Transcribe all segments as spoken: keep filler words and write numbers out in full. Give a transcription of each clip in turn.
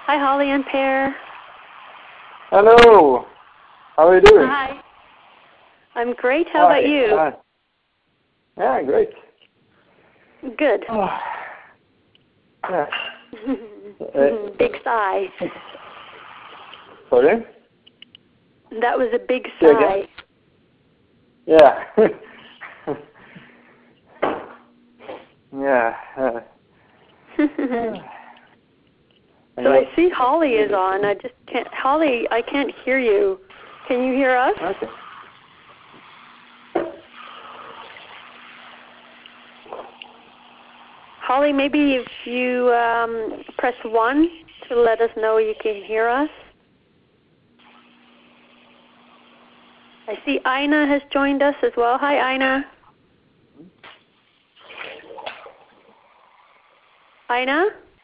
Hi, Holly and Per. Hello. How are you doing? Hi. I'm great. How Hi. about you? Hi. Yeah, great. Good. Oh. Yeah. Big sigh. Sorry? That was a big Say sigh. Again? Yeah. Yeah. Uh, So I see Holly is on. I just can't. Holly, I can't hear you. Can you hear us? Okay. Holly, maybe if you um, press one to let us know you can hear us. I see Ina has joined us as well. Hi, Ina. Ina?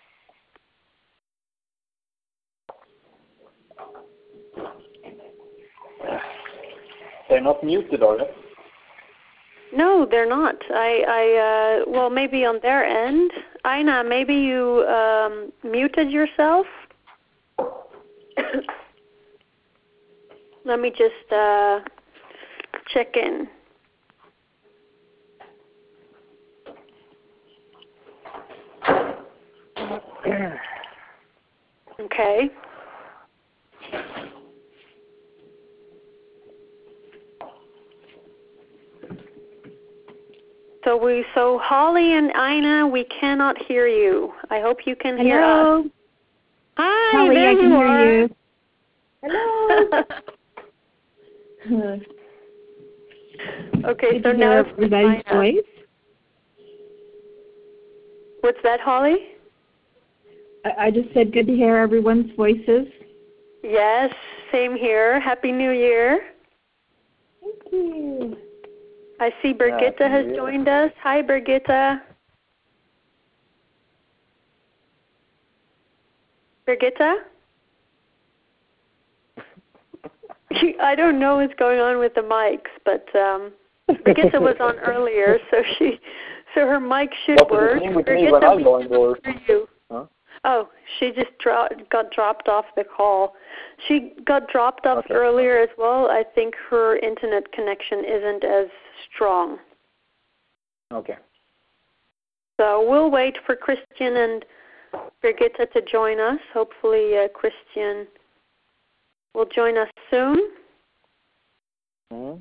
They're not muted, are they? No, they're not. I, I, uh, well, maybe on their end. Ina, maybe you um, muted yourself. Let me just uh, check in. Okay. So we, so Holly and Ina, we cannot hear you. I hope you can hear Hello. us. Hi, Holly, there I can you hear are. you. Hello. Okay, Did so you now hear it's everybody's Ina. voice? What's that, Holly? I, I just said good to hear everyone's voices. Yes, same here. Happy New Year. Thank you. I see Birgitta Happy has New Year. joined us. Hi, Birgitta. Birgitta? I don't know what's going on with the mics, but um, Birgitta was on earlier, so she, so her mic should What does work. it mean with me when Birgitta, I'm we going or? cannot hear you. Huh? Oh, she just dro- got dropped off the call. She got dropped off Okay. earlier as well. I think her internet connection isn't as strong. Okay. So we'll wait for Christian and Birgitta to join us. Hopefully uh, Christian will join us soon. Mm-hmm.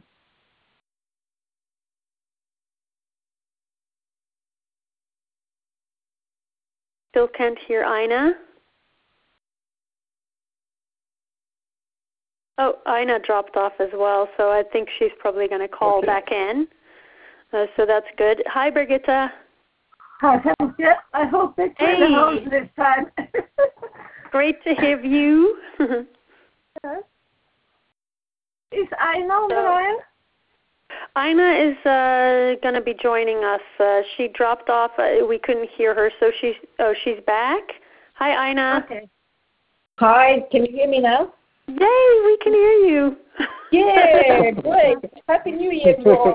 Still can't hear Ina. Oh, Ina dropped off as well, so I think she's probably going to call Okay. back in. Uh, so that's good. Hi, Birgitta. Hi, thank you. I hope it's Hey. really home this time. Great to have you. Is Ina on the So- line? Ina is uh, going to be joining us. Uh, she dropped off. Uh, we couldn't hear her, so she's oh she's back. Hi, Ina. Okay. Hi, can you hear me now? Yay, we can hear you. Yeah, great. Happy New Year to all.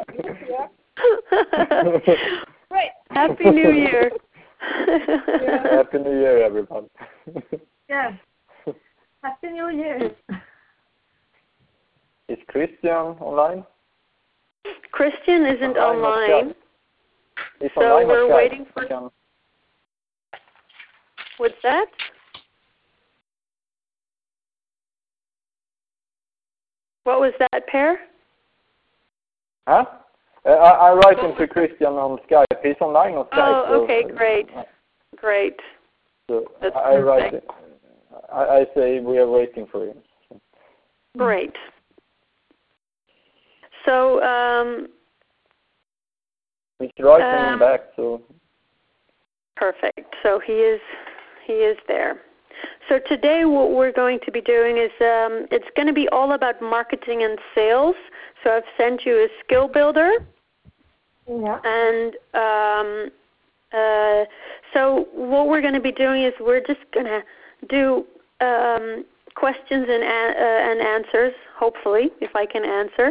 Great. Happy New Year. Happy New Year, everyone. Yeah. Happy New Year. Is Christian online? Christian isn't Online or online. He's So online or we're Skype? waiting for- Can- What's that? What was that, Per? Huh? Uh, I, I write into Christian on Skype. He's online on Skype. Oh, so- okay, great. Great. So That's I write. perfect. I, I say we are waiting for him. Great. So, um, He's writing Um, back, so perfect. So he is he is there. So today what we're going to be doing is um, it's going to be all about marketing and sales. So I've sent you a skill builder, Yeah. and um, uh, so what we're going to be doing is we're just going to do um, questions and an- uh, and answers. Hopefully, if I can answer.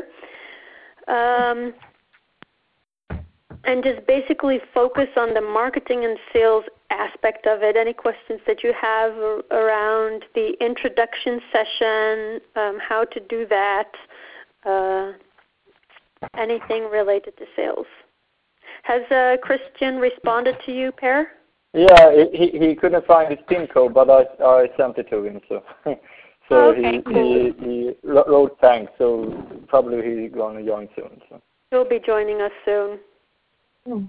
Um, and just basically focus on the marketing and sales aspect of it, any questions that you have around the introduction session, um, how to do that, uh, anything related to sales. Has uh, Christian responded to you, Per? Yeah, he he couldn't find his PIN code, but I I sent it to him. So so oh, okay, he, cool. he he wrote thanks. So probably he's gonna join soon. So he'll be joining us soon. Mm.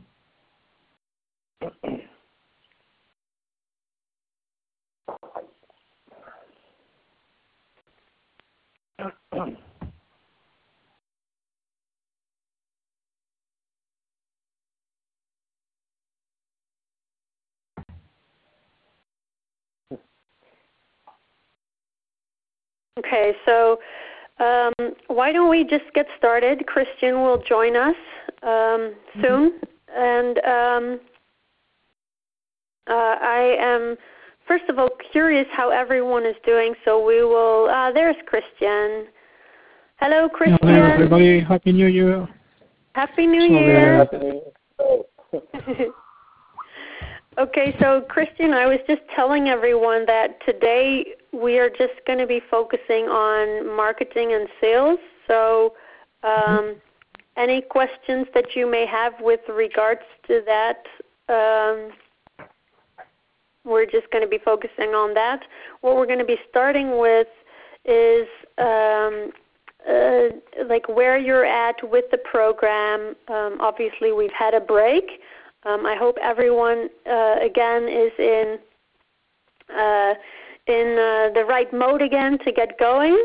Okay, so um, why don't we just get started? Christian will join us um, soon, and um, uh, I am, first of all, curious how everyone is doing, so we will, uh, there's Christian. Hello, Christian. Hello, everybody. Happy New Year. Happy New Sorry, Year. Happy New Year. Okay, so Christian, I was just telling everyone that today we are just going to be focusing on marketing and sales. So um, mm-hmm. any questions that you may have with regards to that, um, we're just going to be focusing on that. What we're going to be starting with is um, uh, like where you're at with the program. Um, obviously, we've had a break. Um, I hope everyone, uh, again, is in uh, in uh, the right mode again to get going.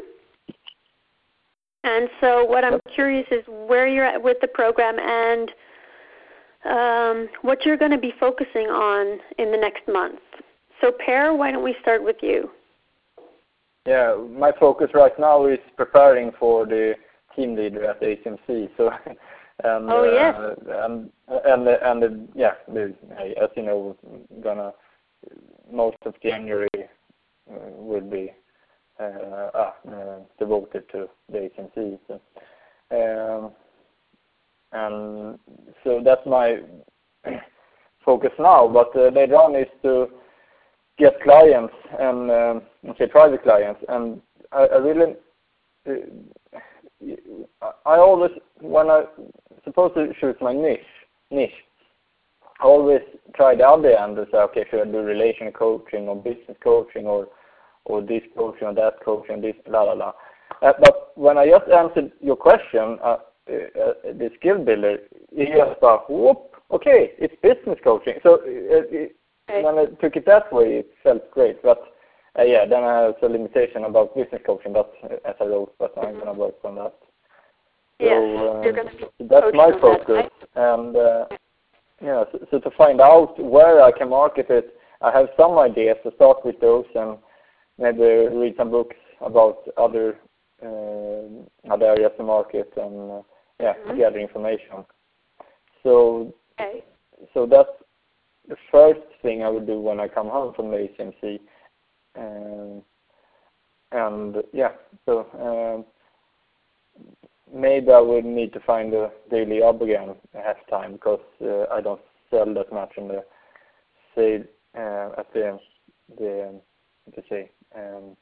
And so what I'm curious is where you're at with the program and um, what you're going to be focusing on in the next month. So, Per, why don't we start with you? Yeah, my focus right now is preparing for the team leader at A C M C. So. And, oh yes. Uh, and and and uh, yeah, as you know, gonna most of January uh, will be uh, uh, uh, devoted to the A C M C. So, um, and so that's my focus now. But uh, later on is to get clients and um, okay, private clients. And I, I really, uh, I always when I supposed to choose my niche, niche, I always try the other end and say, okay, should I do relational coaching or business coaching or or this coaching or that coaching, this, la, la, la. Uh, but when I just answered your question, uh, uh, the skill builder, he just thought, whoop, okay, it's business coaching. So uh, it, okay. When I took it that way, it felt great. But uh, yeah, then I have a limitation about business coaching, but uh, as I wrote, but I'm going to work on that. So yes, uh, that's my focus, that, right? and uh, yeah. So, so to find out where I can market it, I have some ideas to start with those, and maybe read some books about other uh, other areas to market, and uh, yeah, mm-hmm. gather information. So, okay. so that's the first thing I would do when I come home from the A C M C, um, and yeah, so. Um, Maybe I would need to find a daily job again at time because uh, I don't sell that much in the sale uh, at the the to say um,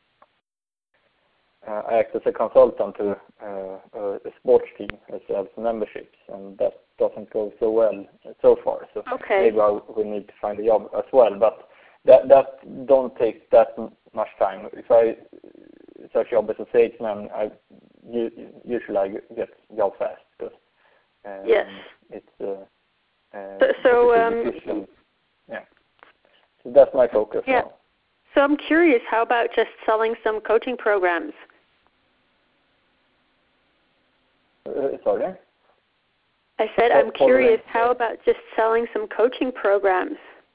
uh, I act as a consultant to uh, a, a sports team that sells memberships, and that doesn't go so well so far. So okay. maybe I would need to find a job as well, but that that don't take that much time. If I search job as a salesman, I usually I get job fast because um, yes, it's uh, uh, so, so um, yeah. So that's my focus. Yeah. Now. So I'm curious, how about just selling some coaching programs? Uh, sorry. I said I'm curious, how about just selling some coaching programs?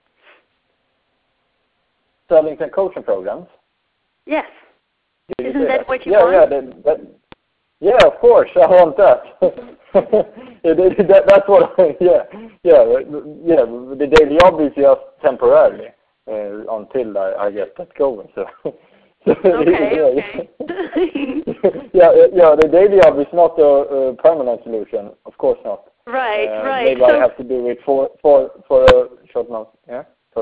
Selling some coaching programs? Yes. Did Isn't that, that what you yeah, want? Yeah, that, that, yeah, of course, I want that. it, it, that that's what, I, yeah, yeah, yeah. The daily job is just temporarily uh, until I, I get that going. So, okay, yeah, okay. yeah, yeah. The daily job is not a, a permanent solution, of course not. Right, uh, right. Maybe so, I have to do it for for for a short month. Yeah.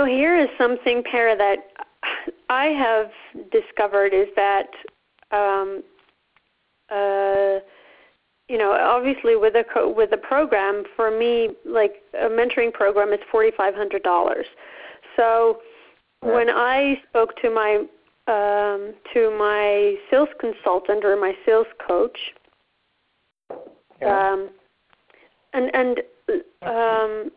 know, here is something, Per, that I have discovered is that, um, uh, you know, obviously with a co- with a program, for me, like a mentoring program is forty-five hundred dollars. So Yeah. when I spoke to my um, to my sales consultant or my sales coach, Yeah. um, and and um,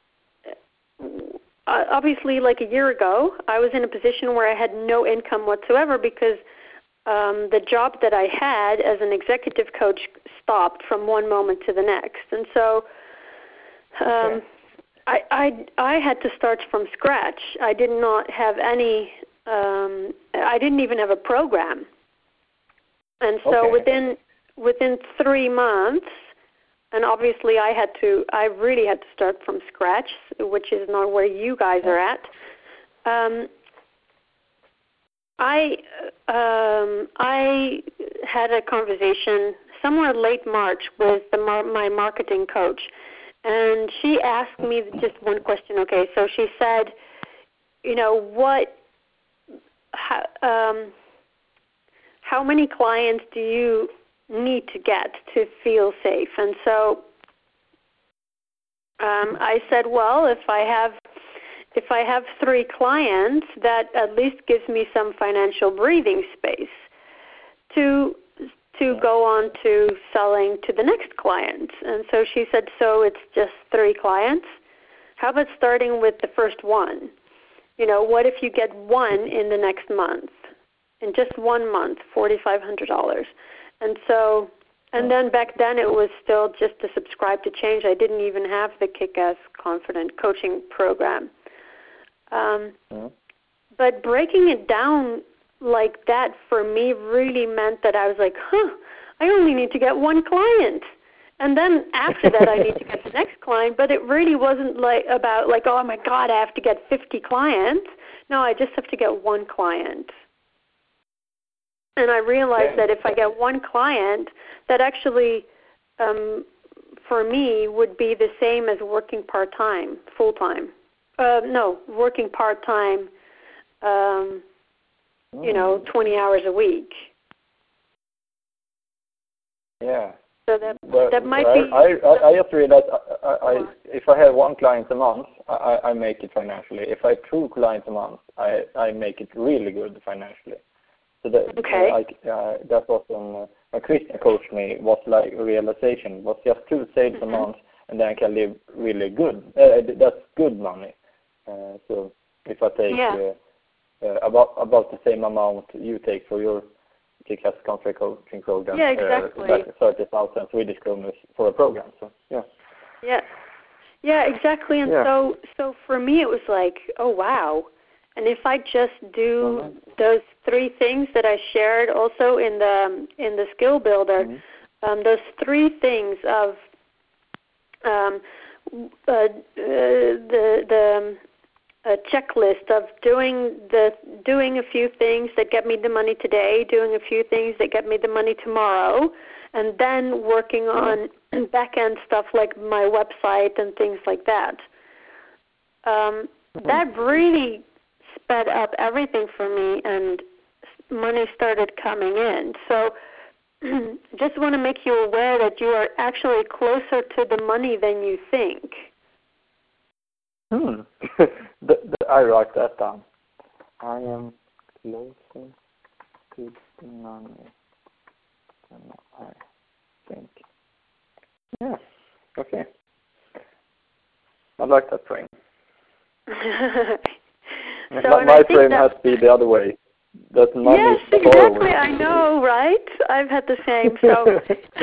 obviously, like a year ago, I was in a position where I had no income whatsoever because um, the job that I had as an executive coach stopped from one moment to the next, and so um, Okay. I, I I had to start from scratch. I did not have any. Um, I didn't even have a program, and so Okay. within within three months. And obviously, I had to. I really had to start from scratch, which is not where you guys are at. Um, I um, I had a conversation somewhere late March with the, my marketing coach, and she asked me just one question. Okay, so she said, you know, what, how, um, how many clients do you need to get to feel safe? And so um, I said, well, if I have if I have three clients, that at least gives me some financial breathing space to to go on to selling to the next client. And so she said, so it's just three clients? How about starting with the first one? You know, what if you get one in the next month? In just one month, forty-five hundred dollars. And so, and then back then it was still just to subscribe to change. I didn't even have the Kick-Ass Confident coaching program. Um, Mm-hmm. But breaking it down like that for me really meant that I was like, huh, I only need to get one client. And then after that I need to get the next client. But it really wasn't like about like, oh my God, I have to get fifty clients. No, I just have to get one client. And I realized that if I get one client, that actually, um, for me, would be the same as working part-time, full-time. Uh, no, working part-time, um, Mm. you know, twenty hours a week. Yeah. So that But that might I, be. I, I, I just realized I, I, I, if I have one client a month, I, I make it financially. If I have two clients a month, I, I make it really good financially. So that, Okay. uh, I, uh, that was when uh, when Christian coached me, was like a realization. It was just two sales Mm-hmm. a month, and then I can live really good. Uh, that's good money. Uh, so if I take Yeah. uh, uh, about about the same amount you take for your Kick-Ass Confident coaching program, Yeah, exactly. uh, that's thirty thousand Swedish kronor for a program. So yeah. Yeah. Yeah, exactly. And Yeah. so so for me it was like, oh wow. And if I just do Mhm. those three things that I shared also in the in the skill builder, Mhm. um, those three things of um, uh, uh, the the a checklist of doing the doing a few things that get me the money today, doing a few things that get me the money tomorrow, and then working on back end stuff like my website and things like that. Um, that really sped up everything for me, and money started coming in. So just want to make you aware that you are actually closer to the money than you think. Hmm. the, the, I write that down. I am closer to the money than I think. Yeah. Okay. I like that frame. So, my and my I think frame that, has to be the other way. That money yes, is far exactly. away. I know, right? I've had the same. So,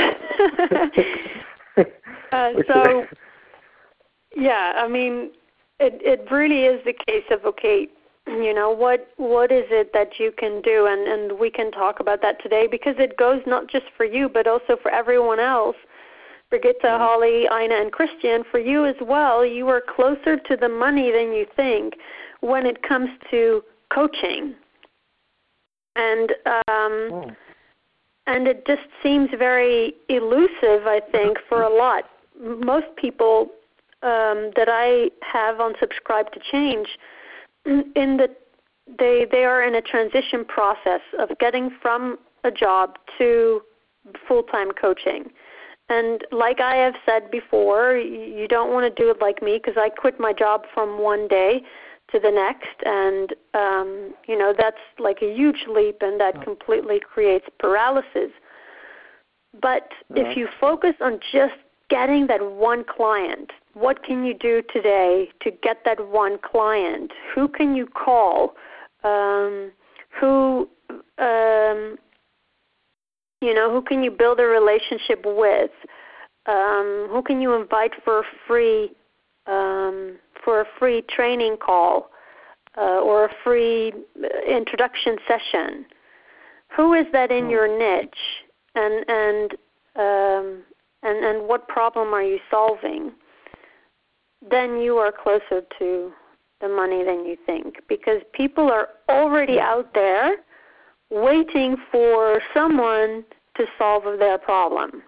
uh, Okay. so yeah. I mean, it it really is the case of okay, you know, what what is it that you can do, and and we can talk about that today because it goes not just for you but also for everyone else. Brigitte, Mm. Holly, Ina, and Christian, for you as well, you are closer to the money than you think when it comes to coaching. And um, Mm. and it just seems very elusive, I think, for a lot. Most people um, that I have on Subscribe to Change, in the they they are in a transition process of getting from a job to full-time coaching. And like I have said before, you don't want to do it like me, because I quit my job from one day to the next, and um, you know, that's like a huge leap, and that completely creates paralysis. But yeah. if you focus on just getting that one client, what can you do today to get that one client? Who can you call? Um, who, um, you know, who can you build a relationship with? Um, who can you invite for a free, um, for a free training call uh, or a free introduction session? Who is that in your niche? And and um, and and what problem are you solving? Then you are closer to the money than you think, because people are already out there waiting for someone to solve their problem.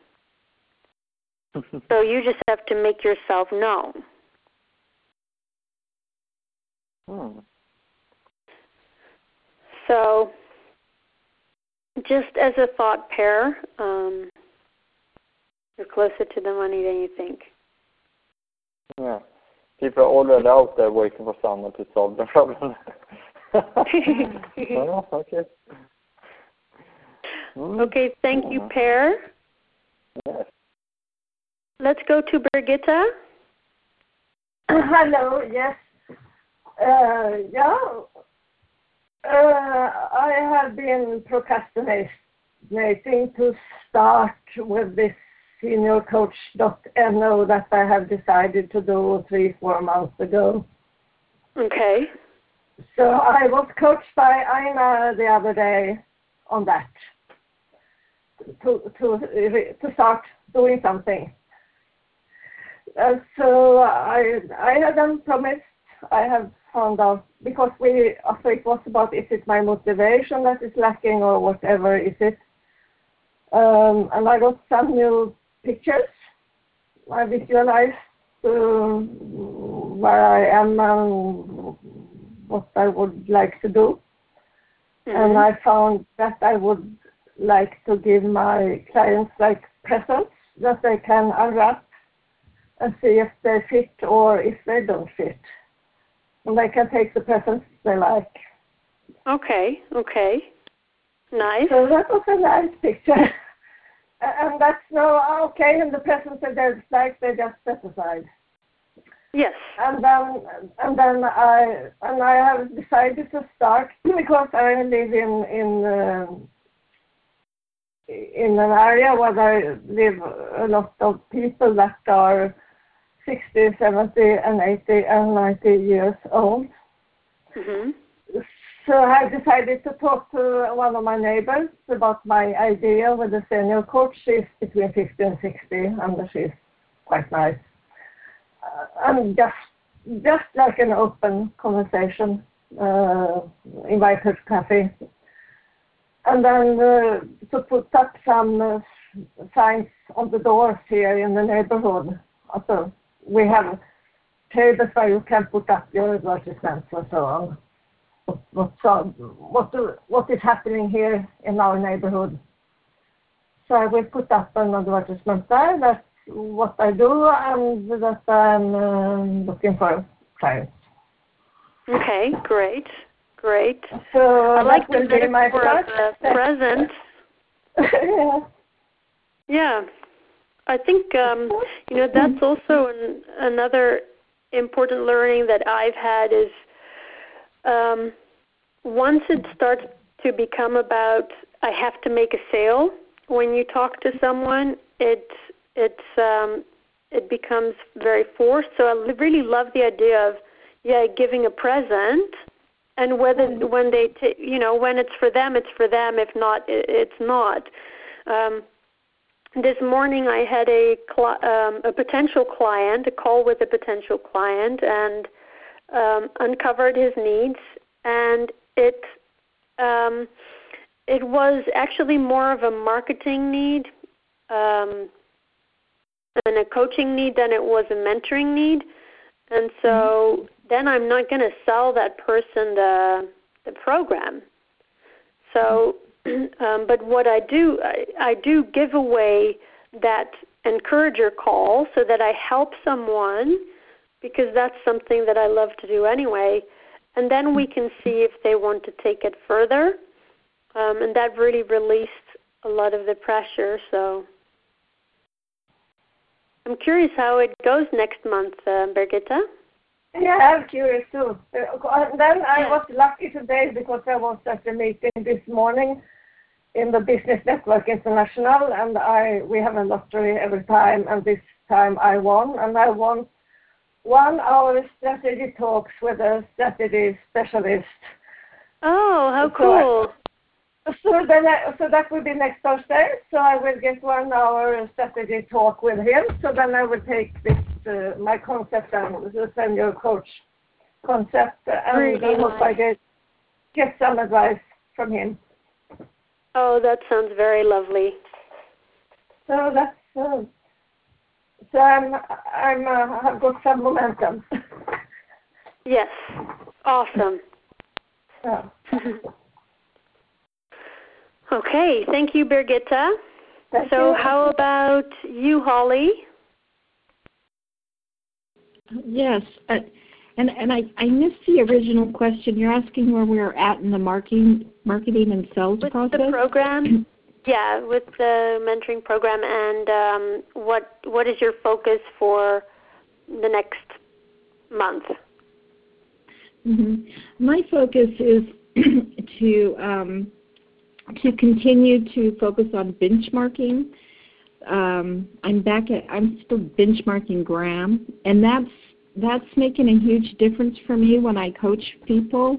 So you just have to make yourself known. Hmm. So just as a thought pair, um, you're closer to the money than you think. Yeah. People are already out there waiting for someone to solve the problem. Oh, okay. Mm. Okay, thank you, Per. Yes. Let's go to Birgitta. Hello, yes. Uh, yeah. Uh, I have been procrastinating to start with this senior coach dot N O that I have decided to do three, four months ago. Okay. So I was coached by Aina the other day on that, to to to start doing something. Uh, so I I had them promised. I have found out, because we also it was about, is it my motivation that is lacking or whatever is it. Um, and I got some new pictures. I visualized uh, where I am and what I would like to do. Mm-hmm. And I found that I would like to give my clients like presents that they can unwrap and see if they fit or if they don't fit. And they can take the presents they like. Okay, okay. Nice. So that was a nice picture. And that's no, okay, and the presents that they like, they just set aside. Yes. And then, and then I, and I have decided to start, because I live in, in, uh, in an area where there live a lot of people that are sixty, seventy, and eighty, and ninety years old. Mm-hmm. So I decided to talk to one of my neighbors about my idea with the senior coach. She's between fifty and sixty, and she's quite nice. Uh, and just, just like an open conversation, uh, invite her to coffee. And then uh, to put up some uh, signs on the doors here in the neighborhood. Also, we have tables where you can put up your advertisements and so on. What, what, so, what, do, what is happening here in our neighborhood. So I will put up an advertisement there. That's what I do, and that I'm uh, looking for clients. Okay, great, great. So I like the my metaphor of the present. Yeah. Yeah, I think um, you know, that's also an, another important learning that I've had is um, once it starts to become about I have to make a sale. When you talk to someone, it it's um, it becomes very forced. So I really love the idea of yeah giving a present, and whether when they t- you know when it's for them, it's for them. If not, it, it's not. Um, This morning I had a cl- um, a potential client, a call with a potential client, and um, uncovered his needs. And it um, it was actually more of a marketing need um, and a coaching need than it was a mentoring need. And so mm-hmm. then I'm not going to sell that person the the program. So, um, but what I do, I, I do give away that encourager call so that I help someone, because that's something that I love to do anyway. And then we can see if they want to take it further. Um, and that really released a lot of the pressure. So I'm curious how it goes next month, uh, Birgitta. Yeah, I'm curious too. Uh, then I was lucky today because I was at a meeting this morning in the Business Network International, and I we have a lottery every time, and this time I won, and I won one hour strategy talks with a strategy specialist. Oh, how so cool! I, so then, I, so that will be next Thursday. So I will get one hour strategy talk with him. So then I will take this uh, my concept and the senior coach concept, and Really I hope nice. I get get some advice from him. Oh, that sounds very lovely. So that's uh, so I'm I'm uh, I've got some momentum. Yes, awesome. Yeah. Okay, thank you, Birgitta. Thank so you. how about you, Holly? Yes, uh, and and I, I missed the original question. You're asking where we're at in the marketing marketing and sales With process? the program? Yeah, with the mentoring program, and um, what what is your focus for the next month? Mm-hmm. My focus is to um, to continue to focus on benchmarking. Um, I'm back at I'm still benchmarking Graham, and that's that's making a huge difference for me when I coach people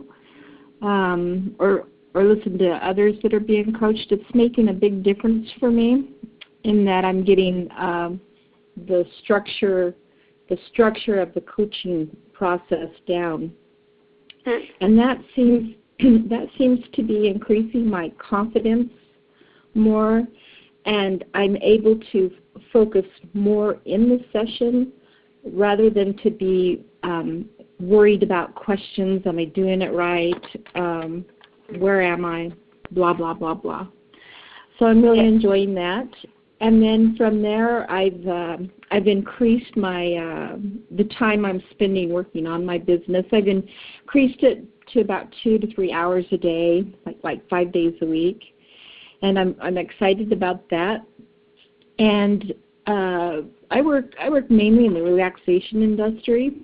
um, or or listen to others that are being coached. It's making a big difference for me in that I'm getting um, the structure the structure of the coaching process down, and that seems that seems to be increasing my confidence more, and I'm able to focus more in the session rather than to be um, worried about questions. Am I doing it right? Um, where am I? Blah, blah, blah, blah. So I'm really enjoying that. And then from there, I've uh, I've increased my uh, the time I'm spending working on my business. I've increased it to about two to three hours a day, like like five days a week, and I'm I'm excited about that. And uh, I work I work mainly in the relaxation industry,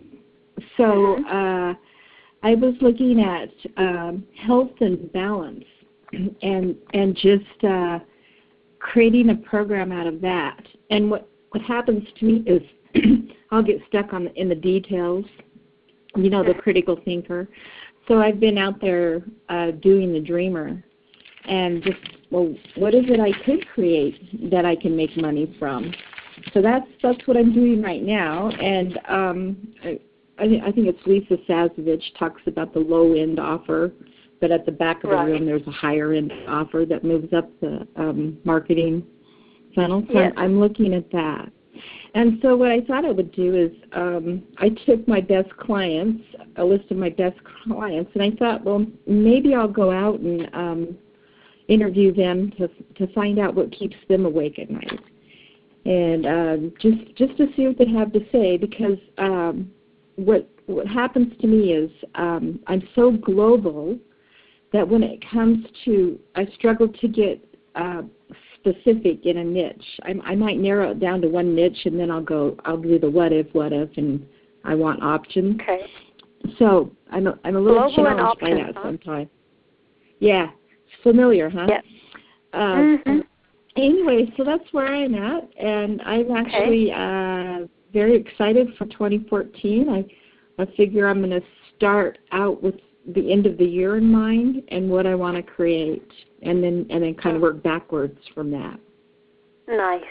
so uh, I was looking at um, health and balance, and and just uh, creating a program out of that. And what what happens to me is I'll get stuck on the, in the details, you know, the critical thinker. So I've been out there uh, doing the dreamer, and just, well, what is it I could create that I can make money from? So that's that's what I'm doing right now. And um, I, I think it's Lisa Sazovich talks about the low-end offer, but at the back of the Right. room there's a higher-end offer that moves up the um, marketing funnel. So Yes. I'm, I'm looking at that. And so what I thought I would do is um, I took my best clients, a list of my best clients, and I thought, well, maybe I'll go out and um, interview them to to find out what keeps them awake at night, and um, just just to see what they have to say. Because um, what what happens to me is um, I'm so global that when it comes to, I struggle to get uh, specific in a niche. I, I might narrow it down to one niche, and then I'll go, I'll do the what if, what if, and I want options. Okay. So I'm a, I'm a little Global and challenged by options, that huh? sometimes. Yeah, it's familiar, huh? Yes. Uh, Mhm. Anyway, so that's where I'm at, and I'm actually uh, very excited for twenty fourteen. I I figure I'm going to start out with the end of the year in mind and what I want to create, and then and then kind of work backwards from that. Nice.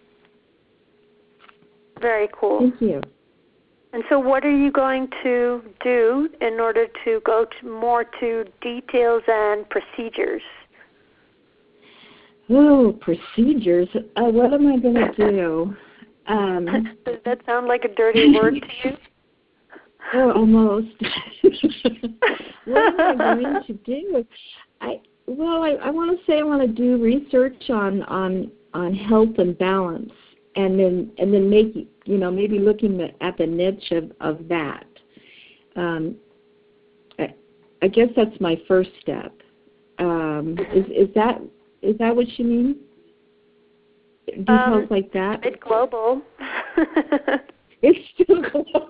Very cool. Thank you. And so what are you going to do in order to go to more to details and procedures? Oh, procedures. Uh, what am I going to do? Um, Does that sound like a dirty word to you? Oh, almost. What am I going to do? I well, I, I want to say I want to do research on, on on health and balance, and then and then make you know maybe looking at the niche of, of that. Um, I, I guess that's my first step. Um, is is that is that what you mean? Details um, like that? It's global. It's still global.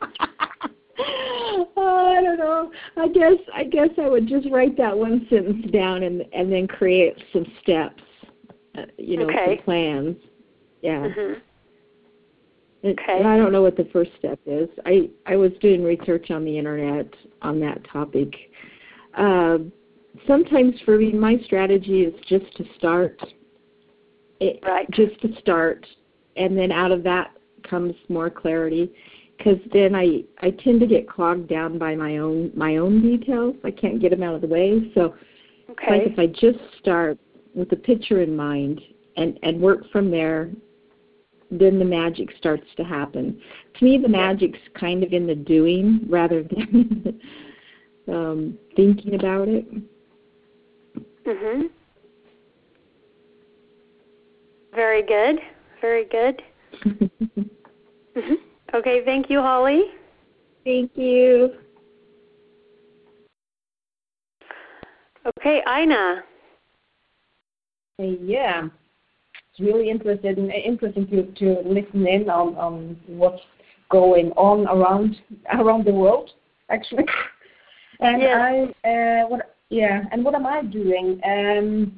Oh, I don't know. I guess I guess I would just write that one sentence down and and then create some steps. Uh, you know, okay. some plans. Yeah. Mm-hmm. Okay. And I don't know what the first step is. I I was doing research on the internet on that topic. Uh, sometimes for me, my strategy is just to start. It, right. Just to start, and then out of that comes more clarity. Because then I, I tend to get clogged down by my own my own details. I can't get them out of the way. So, okay. like if I just start with the picture in mind and, and work from there, then the magic starts to happen. To me, the magic's kind of in the doing rather than um, thinking about it. Mhm. Very good. Very good. Mhm. Okay, thank you, Holly. Thank you. Okay, Ina. Uh, yeah, it's really interesting, interesting to, to listen in on, on what's going on around around the world, actually. And yes. I, uh, what, yeah, and what am I doing? Um,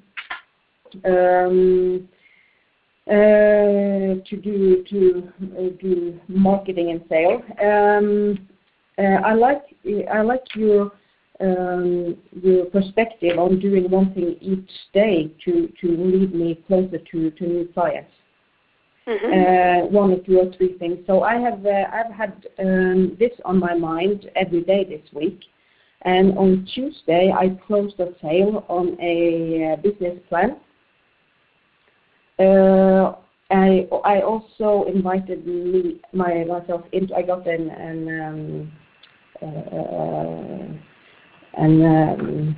um, Uh, to do to uh, do marketing and sales. Um, uh, I like I like your um, your perspective on doing one thing each day to, to lead me closer to, to new clients. Mm-hmm. Uh, one or two or three things. So I have uh, I've had um, this on my mind every day this week, and on Tuesday I closed a sale on a uh, business plan. Uh, I I also invited me my myself into. I got an an um, uh, an um,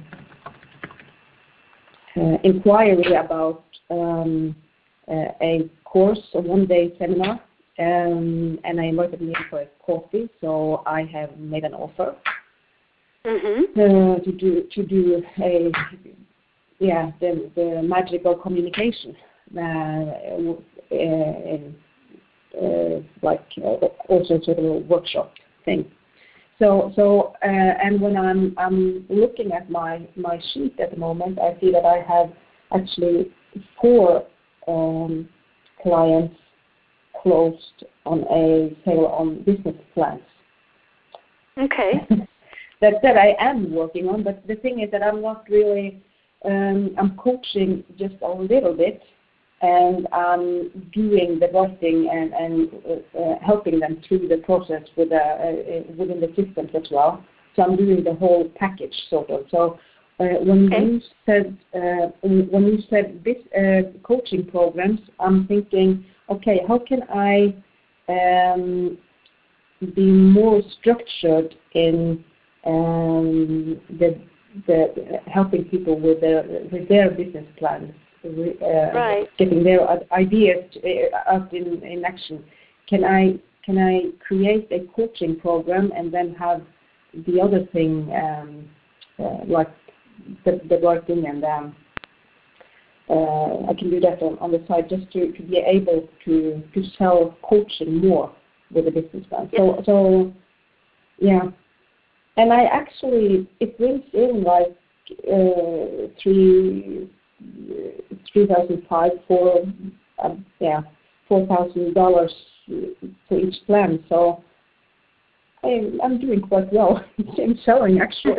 uh, inquiry about um, uh, a course, a one-day seminar, um, and I invited me for a coffee. So I have made an offer mm-hmm. uh, to do to do a yeah the the magical communication. Uh, uh, uh, like uh, also sort of a workshop thing. So so uh, and when I'm I'm looking at my my sheet at the moment, I see that I have actually four um, clients closed on a sale on business plans. Okay. that that I am working on, but the thing is that I'm not really. Um, I'm coaching just a little bit. And I'm doing the writing and, and uh, uh, helping them through the process with uh, uh, within the systems as well. So I'm doing the whole package sort of. So uh, when okay. you said uh, when you said this uh, coaching programs, I'm thinking, okay, how can I um, be more structured in um, the the helping people with their with their business plans. Uh, right. Getting their ideas out in, in action. Can I can I create a coaching program and then have the other thing um, uh, like the, the writing and um, uh, I can do that on, on the side just to, to be able to, to sell coaching more with the business plan. Yes. So so yeah, and I actually it brings in like uh, three. three thousand five for um, yeah four thousand dollars for each plan. So I, I'm doing quite well in selling actually.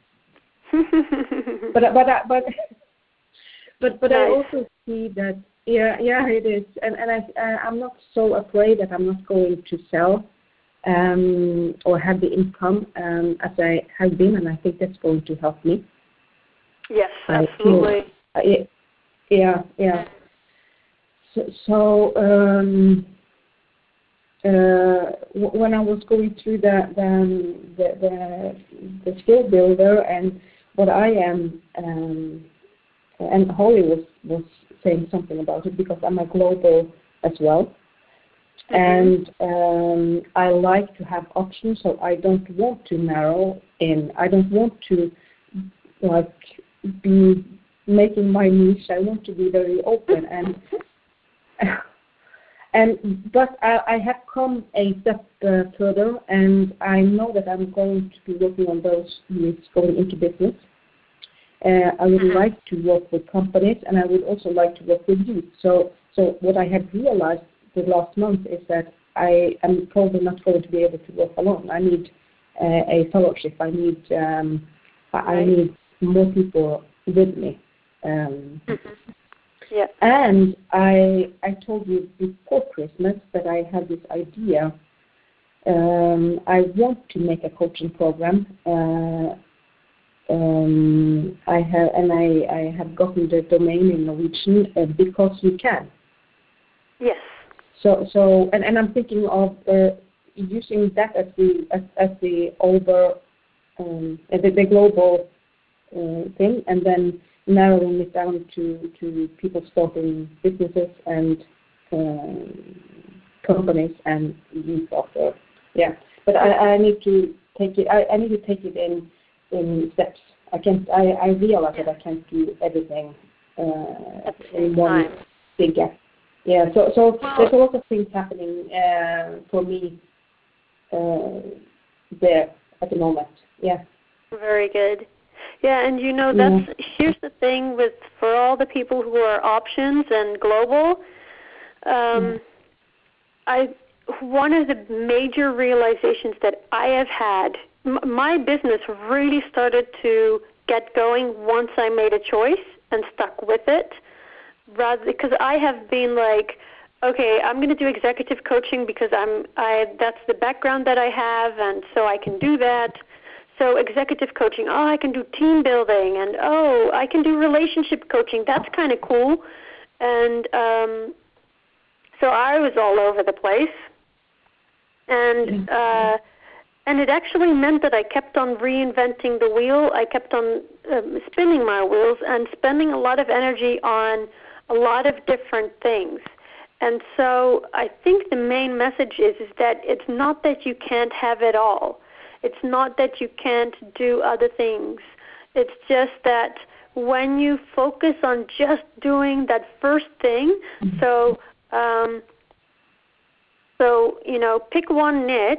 but but but but but nice. I also see that yeah yeah it is, and and I I'm not so afraid that I'm not going to sell um, or have the income um, as I have been, and I think that's going to help me. Yes, absolutely. Uh, yeah, yeah. So, so um, uh, w- when I was going through the the, the the the skill builder and what I am, um, and Holly was was saying something about it because I'm a global as well. And um, I like to have options, so I don't want to narrow in. I don't want to like be making my niche. I want to be very open, and and but I, I have come a step uh, further, and I know that I'm going to be working on those needs going into business. Uh, I would like to work with companies, and I would also like to work with youth. So, so what I have realized the last month is that I am probably not going to be able to work alone. I need uh, a fellowship. I need um, I need more people with me. Um, mm-hmm. Yeah. And I I told you before Christmas that I had this idea. Um, I want to make a coaching program. Uh, um, I have and I, I have gotten the domain in Norwegian uh, because you can. Yes. So, so, and, and I'm thinking of uh, using that as the as, as the over um, the, the global uh, thing, and then narrowing it down to, to people starting businesses and um, companies and youth offer. Yeah, but I, I need to take it. I, I need to take it in in steps. I can't. I, I realize that I can't do everything uh, in one time. big gap. Yeah, so so there's a lot of things happening uh, for me uh, there at the moment. Yeah. Very good. Yeah, and you know that's yeah. Here's the thing with for all the people who are options and global. Um, mm. I one of the major realizations that I have had. M- my business really started to get going once I made a choice and stuck with it. Rather, because I have been like, okay, I'm going to do executive coaching because I'm, I that's the background that I have, and so I can do that. So executive coaching, oh, I can do team building, and oh, I can do relationship coaching. That's kind of cool. And um, so I was all over the place, and uh, and it actually meant that I kept on reinventing the wheel. I kept on um, spinning my wheels and spending a lot of energy on a lot of different things. And so I think the main message is, is that it's not that you can't have it all. It's not that you can't do other things. It's just that when you focus on just doing that first thing, mm-hmm. so, um, so you know, pick one niche.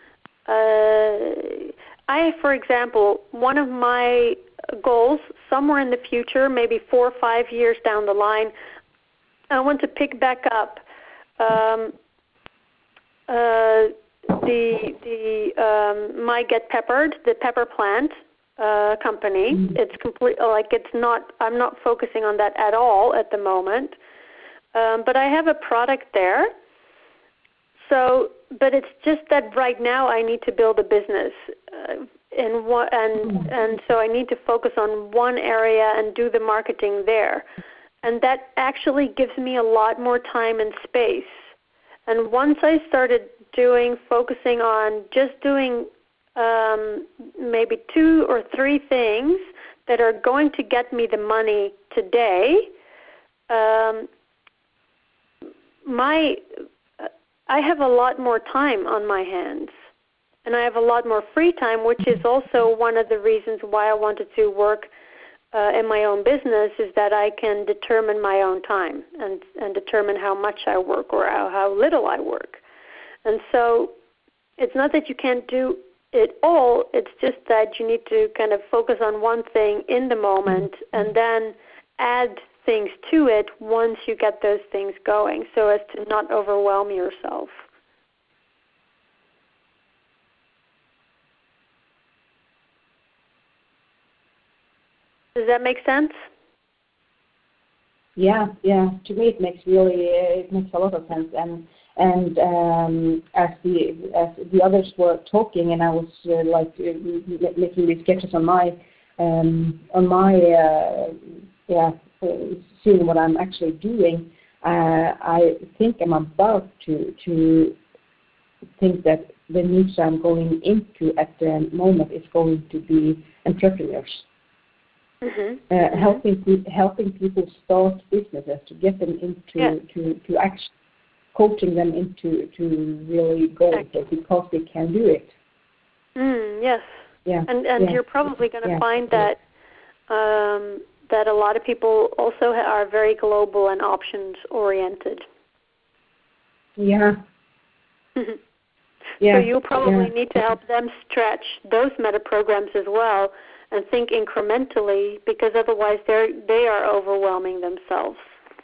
Uh, I, for example, one of my goals somewhere in the future, maybe four or five years down the line, I want to pick back up um, uh, the the um, My Get Peppered, the pepper plant uh, company. Mm-hmm. It's complete like it's not. I'm not focusing on that at all at the moment, um, but I have a product there. So, but it's just that right now I need to build a business. Uh, And one, and and so I need to focus on one area and do the marketing there, and that actually gives me a lot more time and space. And once I started doing focusing on just doing um, maybe two or three things that are going to get me the money today, um, my I have a lot more time on my hands. And I have a lot more free time, which is also one of the reasons why I wanted to work uh, in my own business, is that I can determine my own time and, and determine how much I work or how, how little I work. And so it's not that you can't do it all, it's just that you need to kind of focus on one thing in the moment and then add things to it once you get those things going so as to not overwhelm yourself. Does that make sense? Yeah, yeah. To me, it makes really it makes a lot of sense. And and um, as the as the others were talking, and I was uh, like uh, making these sketches on my um, on my uh, yeah, uh, seeing what I'm actually doing. Uh, I think I'm about to to think that the niche I'm going into at the moment is going to be entrepreneurs. Mm-hmm. Uh, mm-hmm. helping helping people start businesses, to get them into yeah. to to action, coaching them into to really go with it because they can do it. Mm, yes. Yeah. And and yeah. you're probably going to yeah. find that um, that a lot of people also are very global and options oriented. Yeah. yeah. So you'll probably yeah. need to help them stretch those meta programs as well and think incrementally, because otherwise they they are overwhelming themselves.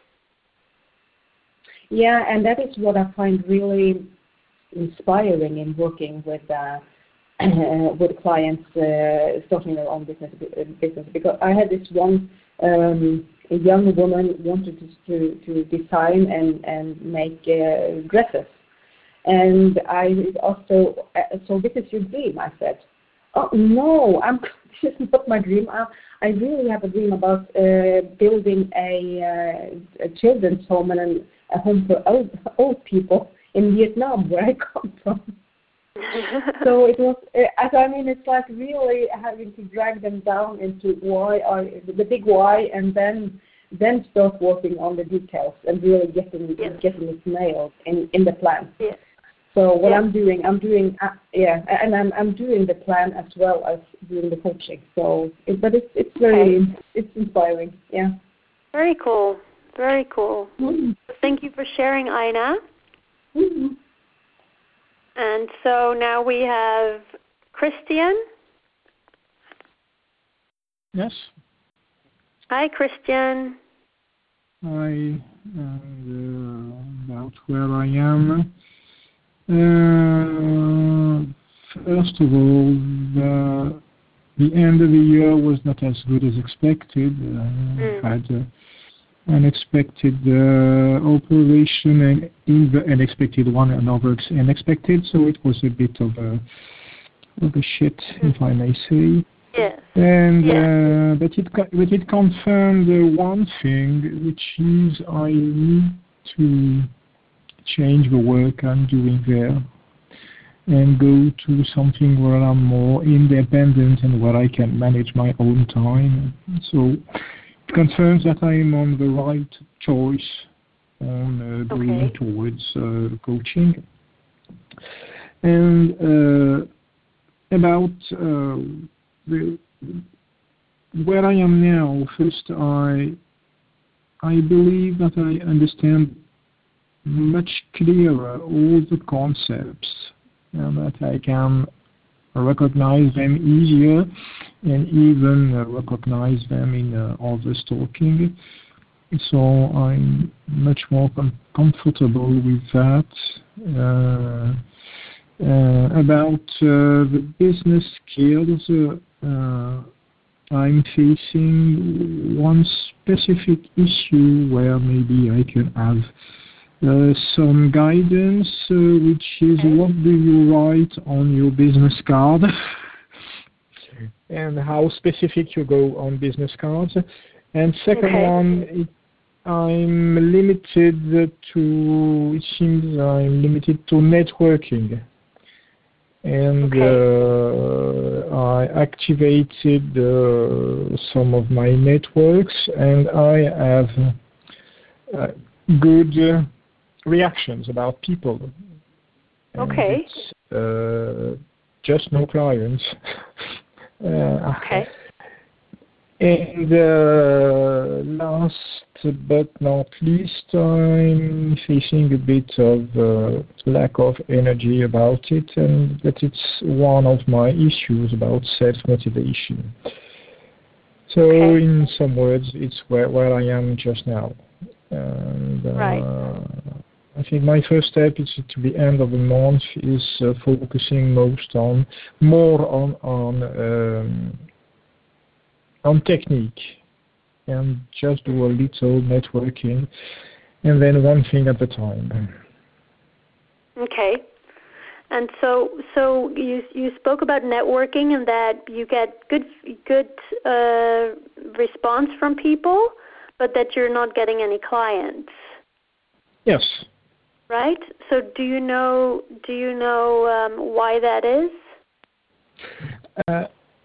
Yeah, and that is what I find really inspiring in working with uh, uh, with clients uh, starting their own business business because I had this one um, a young woman wanted to to, to design and and make uh, dresses, and I also uh, so this is your dream, I said. Oh no, I'm this is not my dream. I, I really have a dream about uh, building a, uh, a children's home and a home for old, old people in Vietnam, where I come from. So it was, as I mean, it's like really having to drag them down into why are the big why, and then then start working on the details and really getting yes. getting it nailed in in the plan. Yes. So what yeah. I'm doing, I'm doing, uh, yeah, and I'm I'm doing the plan as well as doing the coaching. So, it, but it's it's very okay. it's inspiring, yeah. Very cool, very cool. Mm-hmm. Thank you for sharing, Aina. Mm-hmm. And so now we have Christian. Yes. Hi, Christian. Hi, and uh, about where I am. Uh, first of all, the, the end of the year was not as good as expected. I uh, mm. had uh, unexpected uh, operation and in the unexpected one, another unexpected, so it was a bit of a, of a shit, mm. if I may say. Yes. And yes. Uh, but it but it confirmed uh, one thing, which is I need to change the work I'm doing there and go to something where I'm more independent and where I can manage my own time. So it confirms that I am on the right choice on uh, going okay. towards uh, coaching. And uh, about uh, the, where I am now, first I I believe that I understand much clearer all the concepts and that I can recognize them easier and even uh, recognize them in uh, others talking. So I'm much more com- comfortable with that. Uh, uh, about uh, the business skills, uh, uh, I'm facing one specific issue where maybe I can have Uh, some guidance, uh, which is okay. what do you write on your business card and how specific you go on business cards. And second okay. one, it, I'm limited to, it seems I'm limited to networking. And okay. uh, I activated uh, some of my networks, and I have uh, good uh, reactions about people. And okay. It's uh, just no clients. uh, okay. And uh, last but not least, I'm facing a bit of uh, lack of energy about it, and that it's one of my issues about self-motivation. So okay. in some words, it's where, where I am just now. And uh, right. I think my first step is to the end of the month is uh, focusing most on more on on um, on technique and just do a little networking, and then one thing at a time. Okay. And so, so you you spoke about networking and that you get good good uh, response from people, but that you're not getting any clients. Yes. right? So do you know do you know um, why that is? Uh,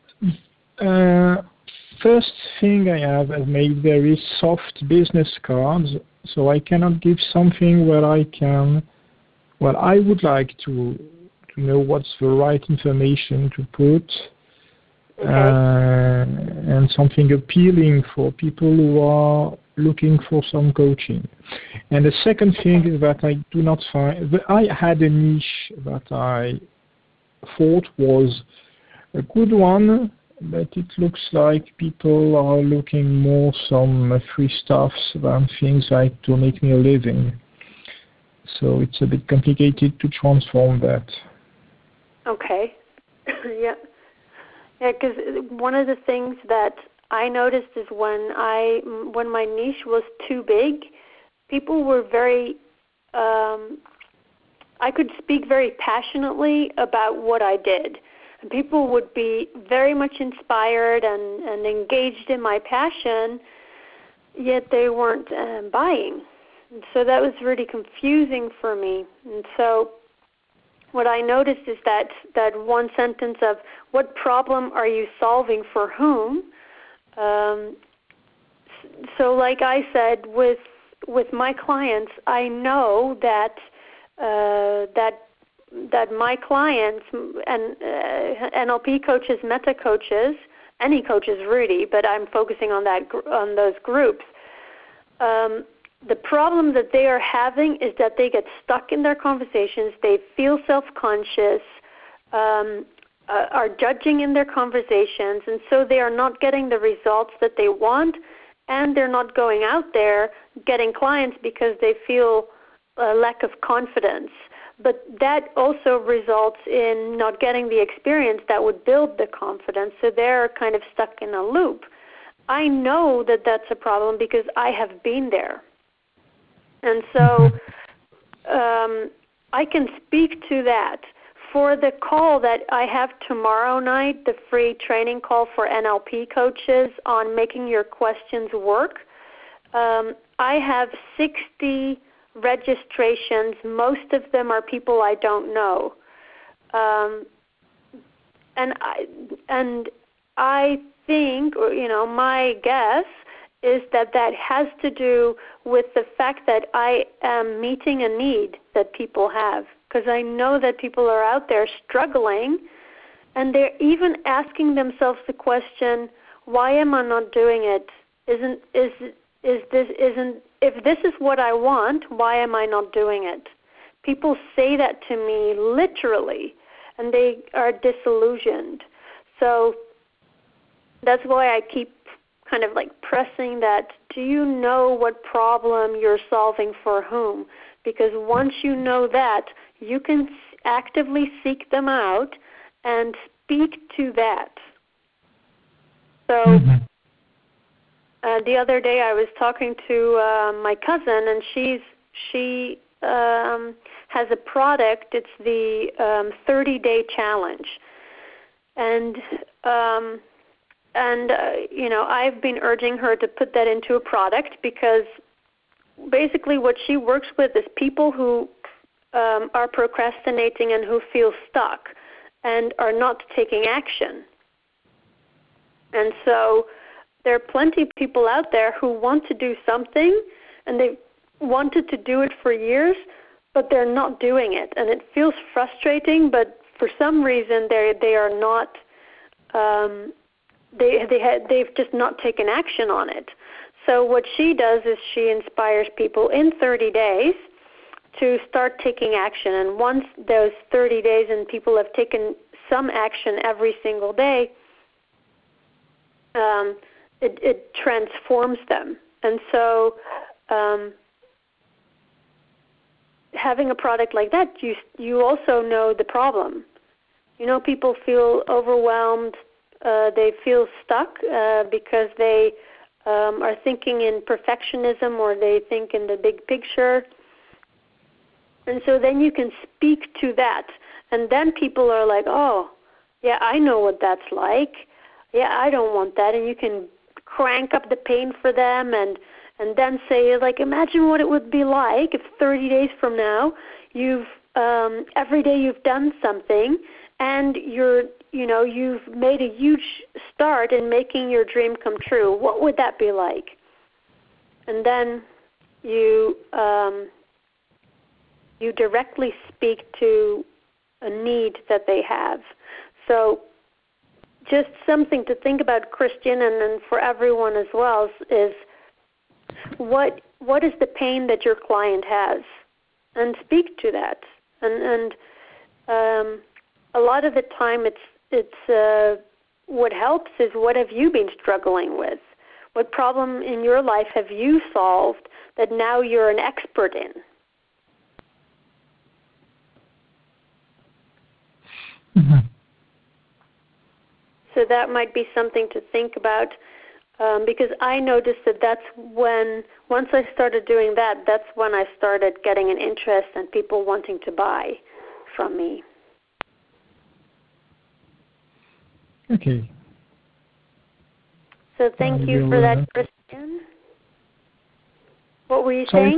uh, first thing I have is made very soft business cards, so I cannot give something where I can. Well, I would like to to know what's the right information to put, Okay. uh, and something appealing for people who are looking for some coaching. And the second thing is that I do not find. I had a niche that I thought was a good one, but it looks like people are looking more some free stuffs than things like to make me a living. So it's a bit complicated to transform that. Okay. yeah. Yeah, because one of the things that I noticed is when I when my niche was too big, people were very. Um, I could speak very passionately about what I did. And people would be very much inspired and, and engaged in my passion, yet they weren't um, buying. And so that was really confusing for me. And so what I noticed is that, that one sentence of, what problem are you solving for whom? Um, so like I said, with with my clients, I know that uh, that that my clients and uh, N L P coaches, meta coaches, any coaches really, but I'm focusing on that on those groups. Um, the problem that they are having is that they get stuck in their conversations. They feel self-conscious, um, uh, are judging in their conversations, and so they are not getting the results that they want, and they're not going out there getting clients because they feel a lack of confidence. But that also results in not getting the experience that would build the confidence, so they're kind of stuck in a loop. I know that that's a problem because I have been there. And so um, I can speak to that. For the call that I have tomorrow night, the free training call for N L P coaches on making your questions work, um, I have sixty registrations. Most of them are people I don't know. Um, and I, and I think, or, you know, my guess is that that has to do with the fact that I am meeting a need that people have, because I know that people are out there struggling, and they're even asking themselves the question, why am I not doing it? Isn't is is this isn't if this is what I want, why am I not doing it? People say that to me literally, and they are disillusioned. So that's why I keep kind of like pressing that, do you know what problem you're solving for whom? Because once you know that, you can actively seek them out and speak to that. So mm-hmm. uh, the other day I was talking to uh, my cousin, and she's she um, has a product. It's the um, thirty-day challenge. And um, And, uh, you know, I've been urging her to put that into a product because basically what she works with is people who um, are procrastinating and who feel stuck and are not taking action. And so there are plenty of people out there who want to do something, and they've wanted to do it for years, but they're not doing it. And it feels frustrating, but for some reason they they are not um, They they had they've just not taken action on it. So what she does is she inspires people in thirty days to start taking action. And once those thirty days and people have taken some action every single day, um, it, it transforms them. And so um, having a product like that, you you also know the problem. You know, people feel overwhelmed. Uh, they feel stuck uh, because they um, are thinking in perfectionism, or they think in the big picture. And so then you can speak to that. And then people are like, oh, yeah, I know what that's like. Yeah, I don't want that. And you can crank up the pain for them and, and then say, like, imagine what it would be like if thirty days from now you've um, every day you've done something and you're, you know, you've made a huge start in making your dream come true. What would that be like? And then you um, you directly speak to a need that they have. So just something to think about, Christian, and then for everyone as well, is what what is the pain that your client has, and speak to that. And and um, a lot of the time, it's it's uh, what helps is what have you been struggling with? What problem in your life have you solved that now you're an expert in? Mm-hmm. So that might be something to think about, um, because I noticed that that's when, once I started doing that, that's when I started getting an interest and people wanting to buy from me. Okay. So thank I you will, for that, uh, Christian. What were you Sorry? saying?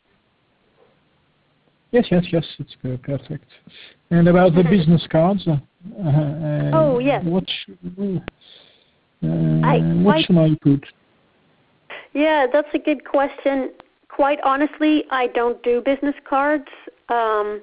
Yes, yes, yes, it's uh, perfect. And about the business cards, uh, uh, Oh, yes. What, sh- uh, I what quite- should I put? Yeah, that's a good question. Quite honestly, I don't do business cards. Um,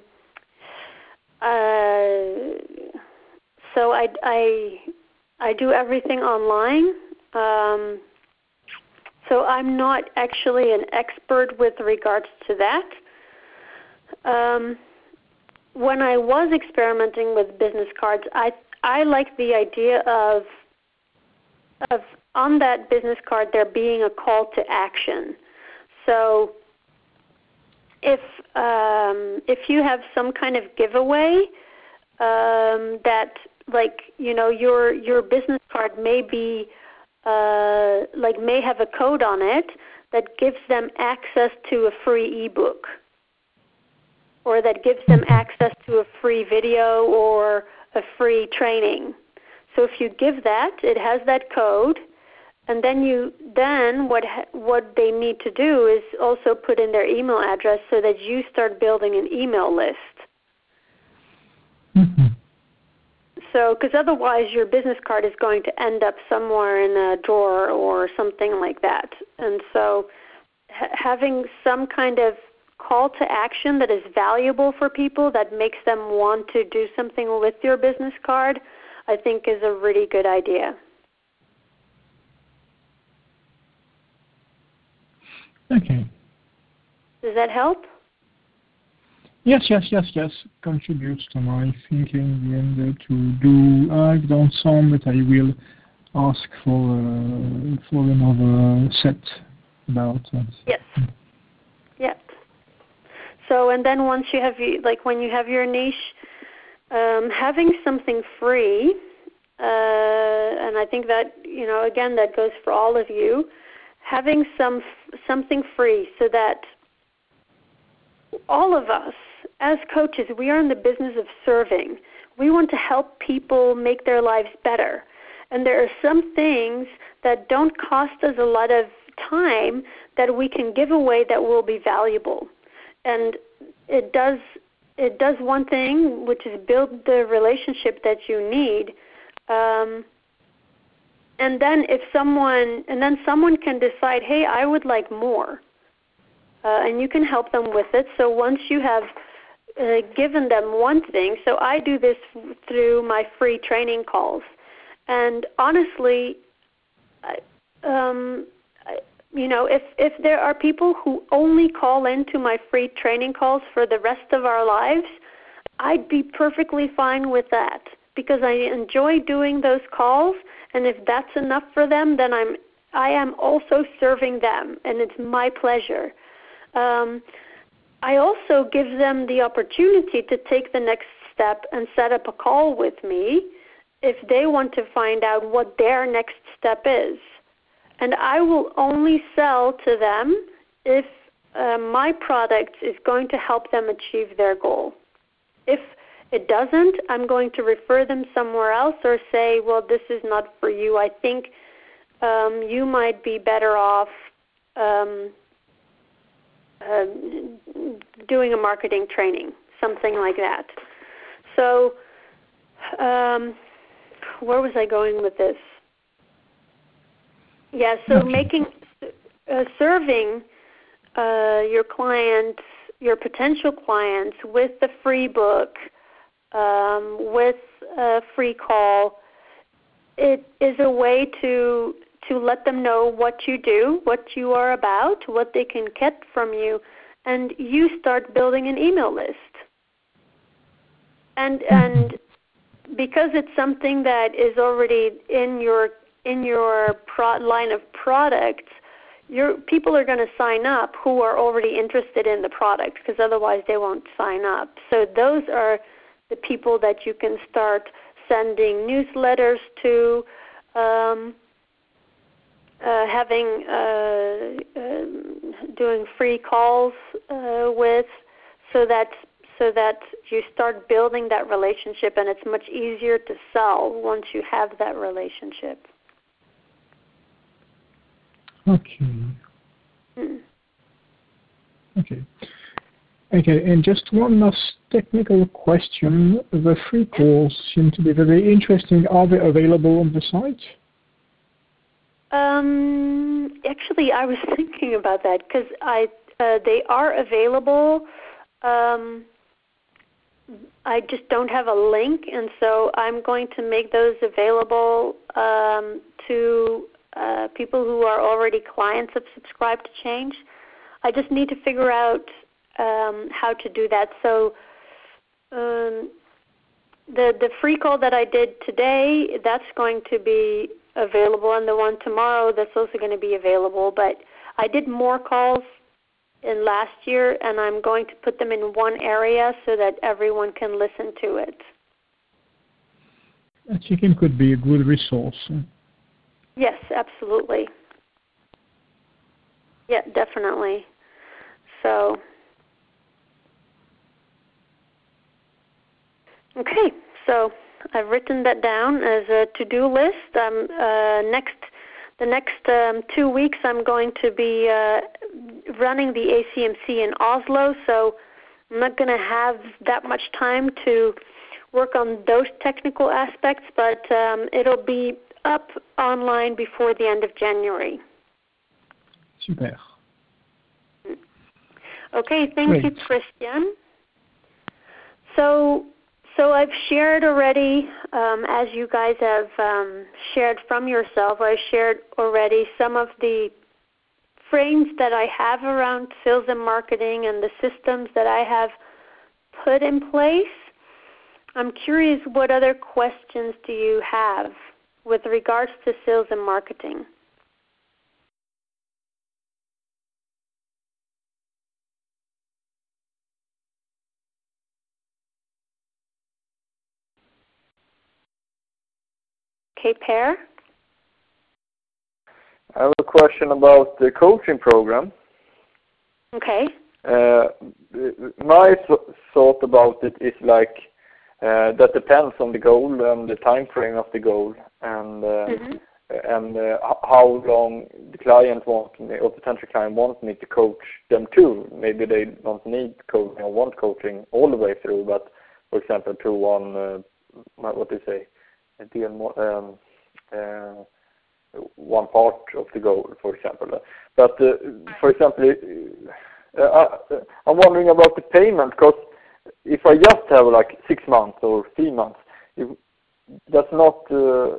uh, so I, I, I do everything online. Um, so I'm not actually an expert with regards to that. Um, when I was experimenting with business cards, I I like the idea of of on that business card there being a call to action. So if um, if you have some kind of giveaway um, that, like, you know, your your business card may be uh, like may have a code on it that gives them access to a free ebook, or that gives them access to a free video or a free training. So if you give that, it has that code, and then you then what what they need to do is also put in their email address so that you start building an email list. Mm-hmm. So, because otherwise your business card is going to end up somewhere in a drawer or something like that. And so ha- having some kind of call to action that is valuable for people, that makes them want to do something with your business card, I think is a really good idea. Okay. Does that help? Yes, yes, yes, yes. Contributes to my thinking and uh, to do. I've done some, but I will ask for uh, for another set about that. Yes. Yep. So, and then once you have, like when you have your niche, um, having something free, uh, and I think that, you know, again, that goes for all of you, having some something free so that all of us, as coaches, we are in the business of serving. We want to help people make their lives better. And there are some things that don't cost us a lot of time that we can give away that will be valuable. And it does it does one thing, which is build the relationship that you need. Um, and then if someone and then someone can decide, hey, I would like more. Uh, and you can help them with it. So once you have uh, given them one thing, so I do this f- through my free training calls. And honestly, I, um, I, you know, if, if there are people who only call into my free training calls for the rest of our lives, I'd be perfectly fine with that, because I enjoy doing those calls. And if that's enough for them, then I'm I am also serving them, and it's my pleasure. Um, I also give them the opportunity to take the next step and set up a call with me if they want to find out what their next step is. And I will only sell to them if uh, my product is going to help them achieve their goal. If it doesn't, I'm going to refer them somewhere else or say, well, this is not for you. I think um, you might be better off um, uh, doing a marketing training, something like that. So um, where was I going with this? Yeah, so Okay. making, uh, serving uh, your clients, your potential clients with the free book, um, with a free call, it is a way to to let them know what you do, what you are about, what they can get from you, and you start building an email list. And and because it's something that is already in your in your pro- line of products, your people are going to sign up who are already interested in the product, because otherwise they won't sign up. So those are the people that you can start sending newsletters to, um, uh, having uh, uh, doing free calls uh, with, so that so that you start building that relationship, and it's much easier to sell once you have that relationship. Okay. Mm. Okay. Okay, and just one last technical question. The free calls seem to be very interesting. Are they available on the site? Um, actually, I was thinking about that because I uh, they are available. Um, I just don't have a link, and so I'm going to make those available um, to uh, people who are already clients of Subscribe to Change. I just need to figure out um, how to do that. So um, the the free call that I did today, that's going to be available, and the one tomorrow, that's also going to be available. But I did more calls in last year, and I'm going to put them in one area so that everyone can listen to it. I think it could be a good resource. Yes, absolutely. Yeah, definitely. So, okay, so I've written that down as a to-do list. Um, uh, next, the next um, two weeks, I'm going to be uh, running the A C M C in Oslo, so I'm not going to have that much time to work on those technical aspects, but um, it'll be up online before the end of January. Super. Okay, thank Great. you, Christian. So, so I've shared already, um, as you guys have um, shared from yourself, I've shared already some of the frames that I have around sales and marketing and the systems that I have put in place. I'm curious, what other questions do you have with regards to sales and marketing? Okay, Per? I have a question about the coaching program. Okay. Uh, my th- thought about it is like uh, that depends on the goal and the time frame of the goal, and uh, Mm-hmm. and uh, how long the client wants me or potential client wants me to coach them to. Maybe they don't need coaching or want coaching all the way through, but for example, to one uh, what do you say, a deal more. Um, uh, one part of the goal, for example. But uh, for example, uh, uh, I'm wondering about the payment, because if I just have like six months or three months, if that's not. Uh,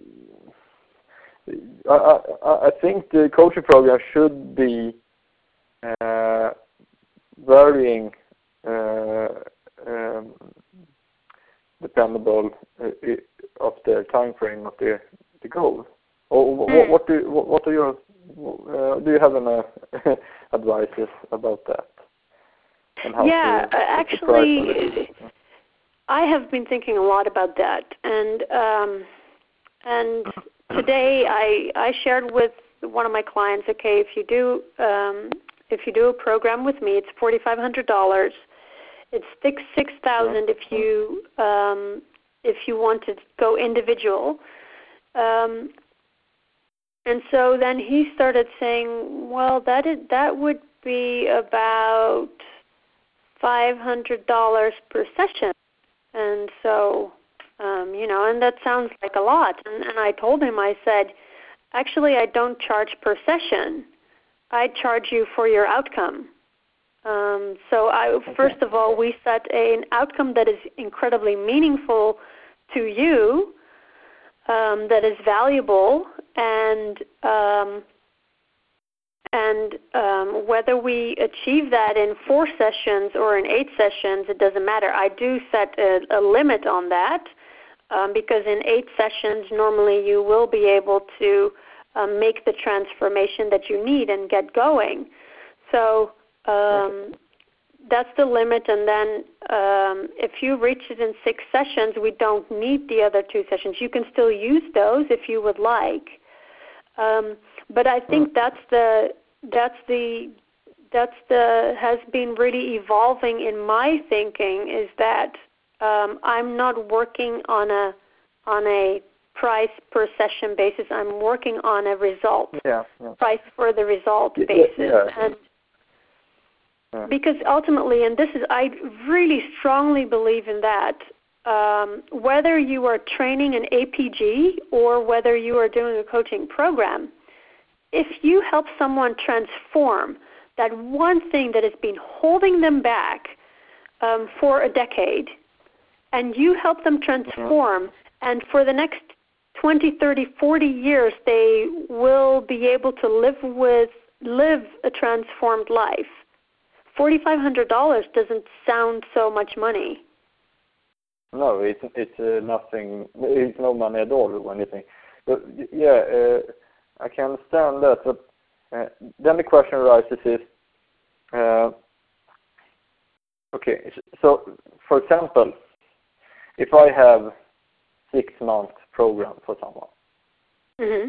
I, I, I think the coaching program should be uh, varying, uh, um, dependable uh, of the time frame of the the goal. Or what, what do what, what are your uh, do you have any uh, advices about that? And how yeah, to, uh, actually, I have been thinking a lot about that, and um, and today I I shared with one of my clients. Okay, if you do um, if you do a program with me, it's forty five hundred dollars. It's six six thousand if you um, if you want to go individual. Um, And so then he started saying, well, that is, that would be about five hundred dollars per session. And so, um, you know, and that sounds like a lot. And, and I told him, I said, actually, I don't charge per session. I charge you for your outcome. Um, so I, first of all, we set a, an outcome that is incredibly meaningful to you, um, that is valuable, and um, and um, whether we achieve that in four sessions or in eight sessions, it doesn't matter. I do set a, a limit on that um, because in eight sessions, normally you will be able to um, make the transformation that you need and get going. So um, that's the limit. And then um, if you reach it in six sessions, we don't need the other two sessions. You can still use those if you would like. Um, but I think that's the that's the that's the has been really evolving in my thinking, is that um, I'm not working on a on a price per session basis. I'm working on a result yeah, yeah. price for the result Yeah, basis, yeah. and Yeah. because ultimately, and this is I really strongly believe in that. Um, whether you are training an A P G or whether you are doing a coaching program, if you help someone transform that one thing that has been holding them back um, for a decade, and you help them transform, and for the next twenty, thirty, forty years, they will be able to live with live a transformed life. four thousand five hundred dollars doesn't sound so much money. No, it's it's uh, nothing. It's no money at all when you think. But yeah, uh, I can understand that. But uh, then the question arises: is uh, okay? So, for example, if I have six month program for someone, Mm-hmm.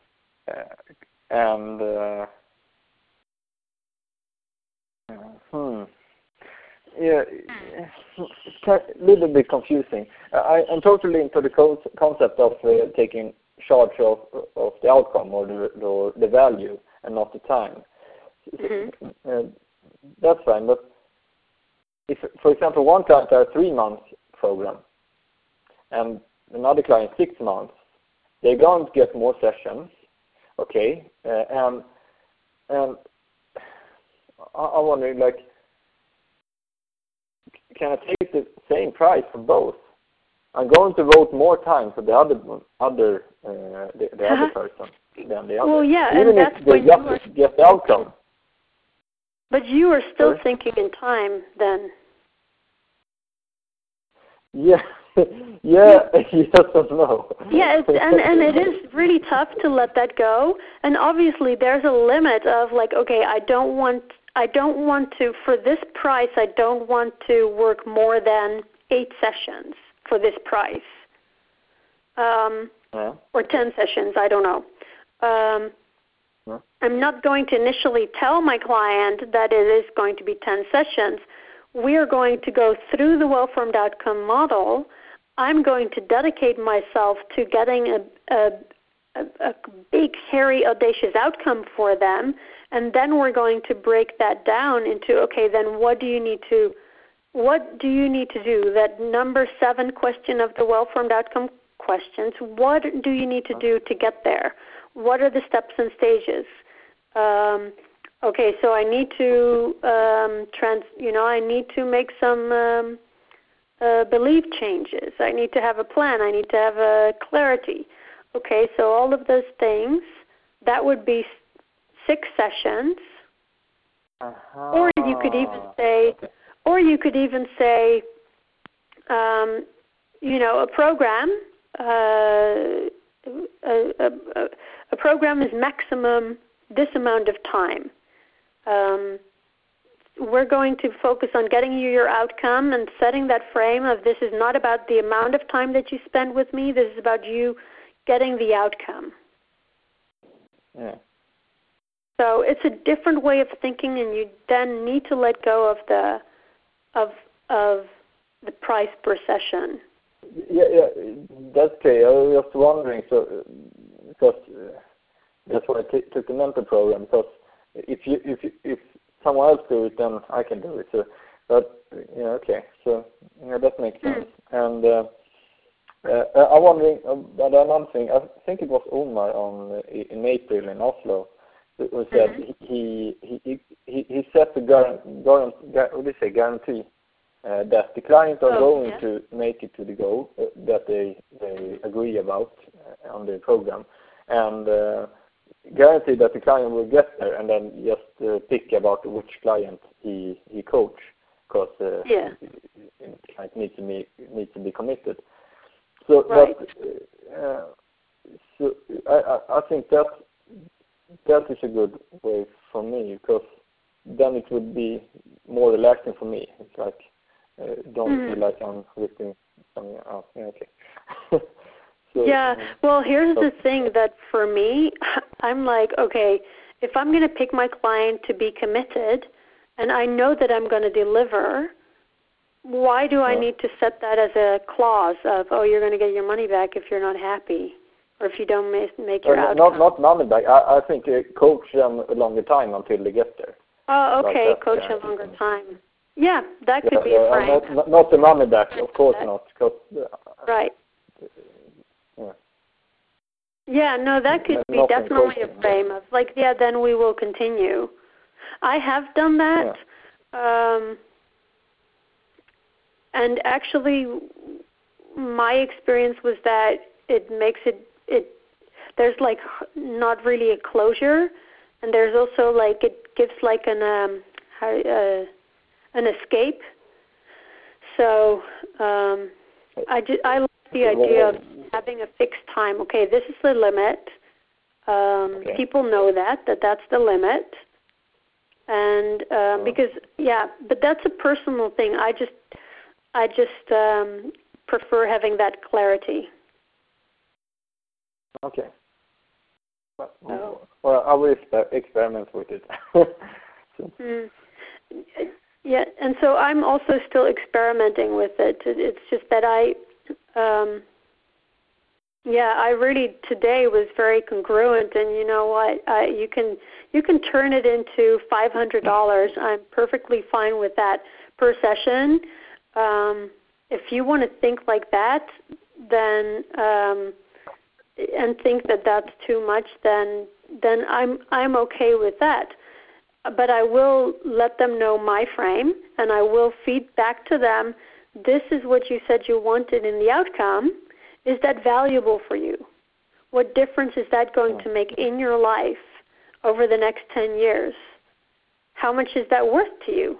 uh, and uh, uh, hmm. Yeah, it's a little bit confusing. I, I'm totally into the co- concept of uh, taking charge of of the outcome or the or the value and not the time. Mm-hmm. Uh, that's fine. But if, for example, one client has a three month program and another client six months, they're going to get more sessions. Okay, uh, and and I, I'm wondering, like, can I take the same price for both? I'm going to vote more time for the other other uh, the, the Uh-huh. other person than the other. Well, yeah, even and if that's they when just you are, get the outcome. but you are still Sorry? thinking in time then. Yeah, yeah, yes and no. Yeah, it's, and and it is really tough to let that go. And obviously, there's a limit of like, okay, I don't want, I don't want to for this price. I don't want to work more than eight sessions for this price, um, yeah. or ten sessions. I don't know. Um, Yeah. I'm not going to initially tell my client that it is going to be ten sessions. We are going to go through the well-formed outcome model. I'm going to dedicate myself to getting a, a, a, a big, hairy, audacious outcome for them, and then we're going to break that down into, okay, then what do you need to, what do you need to do? That number seven question of the well-formed outcome questions, what do you need to do to get there? What are the steps and stages? Um, Okay, so I need to um, trans. You know, I need to make some um, uh, belief changes. I need to have a plan. I need to have a clarity. Okay, so all of those things, that would be six sessions. Uh-huh. Or you could even say, or you could even say, um, you know, a program. Uh, a, a, a program is maximum this amount of time. Um, we're going to focus on getting you your outcome and setting that frame of this is not about the amount of time that you spend with me. This is about you getting the outcome. Yeah. So it's a different way of thinking, and you then need to let go of the of of the price per session. Yeah, yeah, that's okay. I was just wondering, so because that's why I t- took the mentor program, because if you if you, if someone else do it, then I can do it. So, but yeah, okay, so yeah, that makes sense. And uh, uh, I'm wondering about another thing. I think it was Omar on in April in Oslo who said mm-hmm. he, he he he he set the guarantee, what do you say, guarantee uh, that the clients are oh, going yeah. to make it to the goal uh, that they they agree about uh, on the program, and uh, guarantee that the client will get there, and then just uh, pick about which client he he coach, because uh, yeah. the client needs to be needs to be committed. So, right. but, uh, so I I think that that is a good way for me, because then it would be more relaxing for me. It's like uh, don't mm-hmm. feel like I'm ripping something out. Yeah, okay. So, yeah, well, here's the thing that for me, I'm like, okay, if I'm going to pick my client to be committed and I know that I'm going to deliver, why do I yeah. need to set that as a clause of, oh, you're going to get your money back if you're not happy or if you don't make, make your uh, outcome? Not, not money back. I, I think uh, coach them a longer time until they get there. Oh, okay, like that, coach yeah. a longer time. Yeah, that could yeah, be a uh, frame. not, not the money back, of course not. Cause, uh, right. Yeah. Yeah, no, that could be definitely a frame of like, yeah, then we will continue. I have done that, yeah. um, and actually, my experience was that it makes it it there's like not really a closure, and there's also like it gives like an um how, uh, an escape. So um, I just, I like the idea of having a fixed time. Okay, this is the limit. Um, okay. People know that, that that's the limit. And um, oh. because, yeah, but that's a personal thing. I just I just um, prefer having that clarity. Okay. Well, oh. well I will exper- experiment with it. so. mm. Yeah, and so I'm also still experimenting with it. It's just that I, um, yeah, I really today was very congruent, and you know what? I, you can you can turn it into five hundred dollars. I'm perfectly fine with that per session. Um, if you want to think like that, then um, and think that that's too much, then then I'm I'm okay with that. But I will let them know my frame, and I will feed back to them, this is what you said you wanted in the outcome. Is that valuable for you? What difference is that going to make in your life over the next ten years? How much is that worth to you?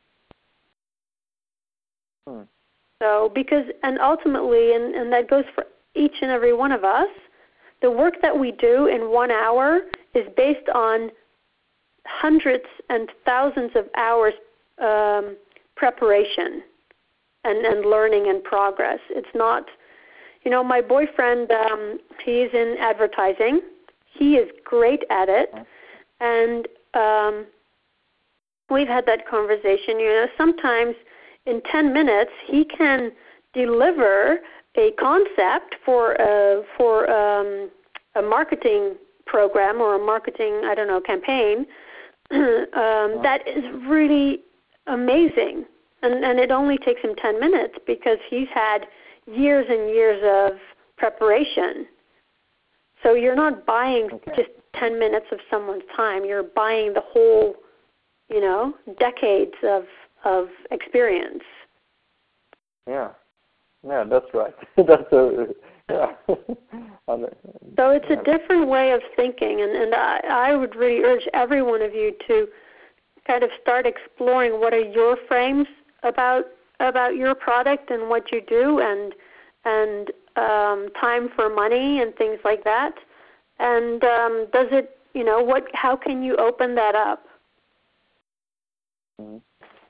Hmm. So, because, and ultimately, and, and that goes for each and every one of us, the work that we do in one hour is based on hundreds and thousands of hours um, preparation and, and learning and progress. It's not, you know, my boyfriend, um, he's in advertising. He is great at it. And um, we've had that conversation. You know, sometimes in ten minutes he can deliver a concept for a, for um, a marketing program or a marketing, I don't know, campaign. um, that is really amazing, and, and it only takes him ten minutes because he's had years and years of preparation. So you're not buying okay. just ten minutes of someone's time. You're buying the whole, you know, decades of of experience. Yeah, yeah, that's right. that's a yeah. So it's a different way of thinking, and, and I, I would really urge every one of you to kind of start exploring what are your frames about about your product and what you do, and and um, time for money and things like that. And um, does it, you know, what? How can you open that up? Mm-hmm.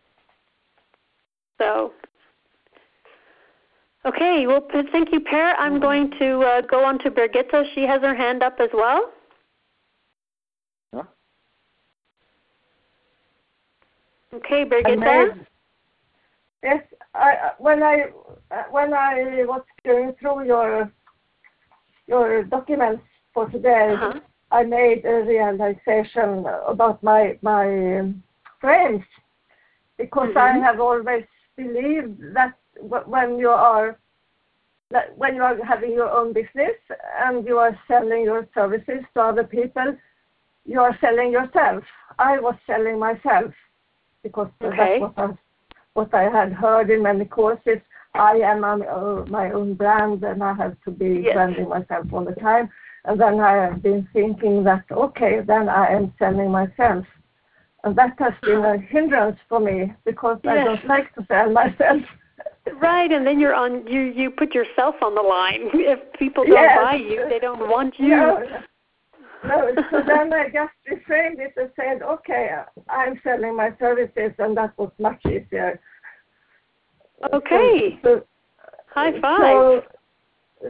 So. Okay, well, thank you, Per. I'm going to uh, go on to Birgitta. She has her hand up as well. Yeah. Okay, Birgitta. Yes, I, when I when I was going through your your documents for today, uh-huh. I made a realization about my my um, frames, because mm-hmm. I have always believed that w- when you are that when you are having your own business and you are selling your services to other people, you are selling yourself. I was selling myself, because okay. that's what I, what I had heard in many courses. I am my, uh, my own brand, and I have to be yes. branding myself all the time. And then I have been thinking that, okay, then I am selling myself. And that has been a hindrance for me, because yes. I don't like to sell myself. Right, and then you're on. You you put yourself on the line. If people don't yes. buy you, they don't want you. No, no. So then I just reframed it and said, okay, I'm selling my services, and that was much easier. Okay. So, so, high five. So,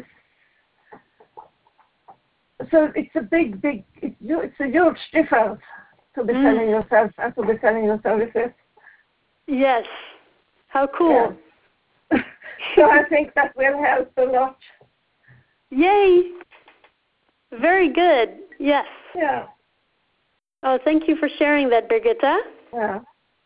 so it's a big, big. It's, it's a huge difference to be mm. selling yourself and to be selling your services. Yes. How cool. Yeah. So I think that will help a lot. Yay! Very good. Yes. Yeah. Oh, thank you for sharing that, Birgitta. Yeah.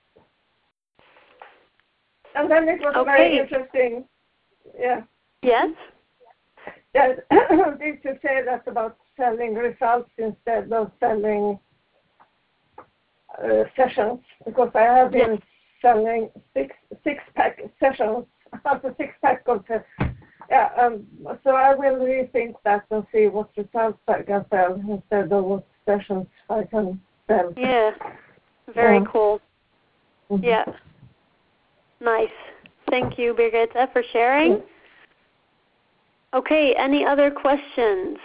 And then it was okay. very interesting. Yeah. Yes. Yeah. Did you say that about selling results instead of selling uh, sessions? Because I have been yes. selling six six pack sessions. After six pack of the, yeah, um, so I will rethink that and see what results I can sell instead of what sessions I can sell. Yeah, very yeah. cool. Mm-hmm. Yeah, nice. Thank you, Birgitta, for sharing. Yeah. Okay, any other questions?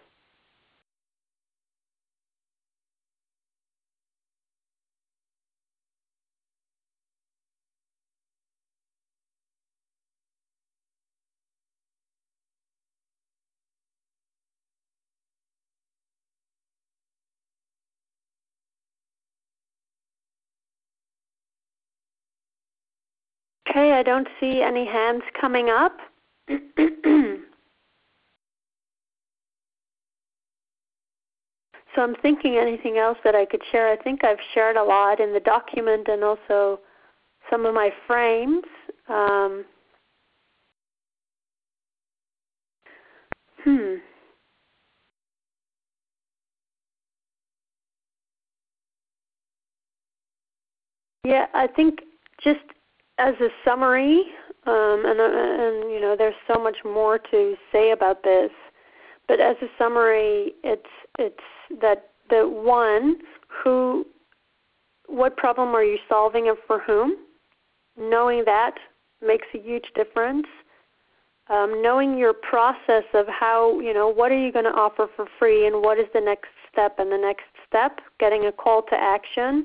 Okay, I don't see any hands coming up. So I'm thinking anything else that I could share. I think I've shared a lot in the document and also some of my frames. Um, hmm. Yeah, I think just as a summary, um, and, and you know, there's so much more to say about this, but as a summary, it's it's that the one who, what problem are you solving and for whom? Knowing that makes a huge difference. Um, knowing your process of how, you know, what are you going to offer for free and what is the next step and the next step, getting a call to action.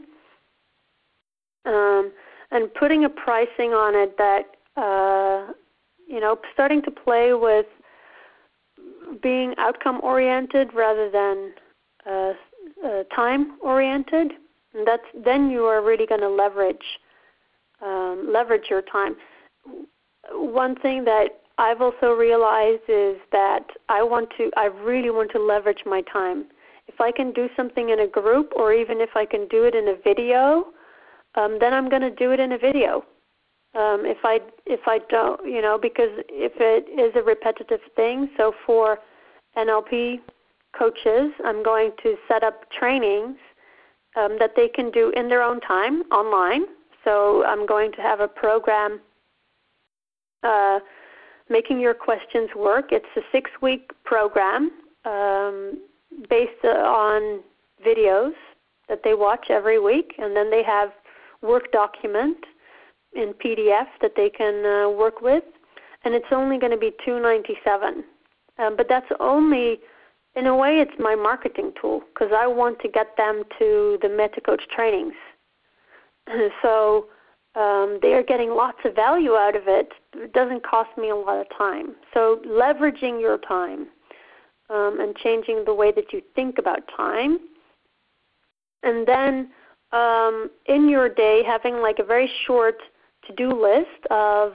Um, and putting a pricing on it that, uh, you know, starting to play with being outcome-oriented rather than uh, uh, time-oriented. And that's then you are really going to leverage um, leverage your time. One thing that I've also realized is that I want to, I really want to leverage my time. If I can do something in a group, or even if I can do it in a video, um, then I'm going to do it in a video. Um, if I if I don't, you know, because if it is a repetitive thing, so for N L P coaches, I'm going to set up trainings um, that they can do in their own time online. So I'm going to have a program, uh, Making Your Questions Work. It's a six-week program um, based on videos that they watch every week, and then they have work document in P D F that they can uh, work with, and it's only going to be two ninety-seven. Um, but that's only, in a way, it's my marketing tool because I want to get them to the MetaCoach trainings. So um, they are getting lots of value out of it. It doesn't cost me a lot of time. So leveraging your time um, and changing the way that you think about time, and then um, in your day having like a very short to-do list of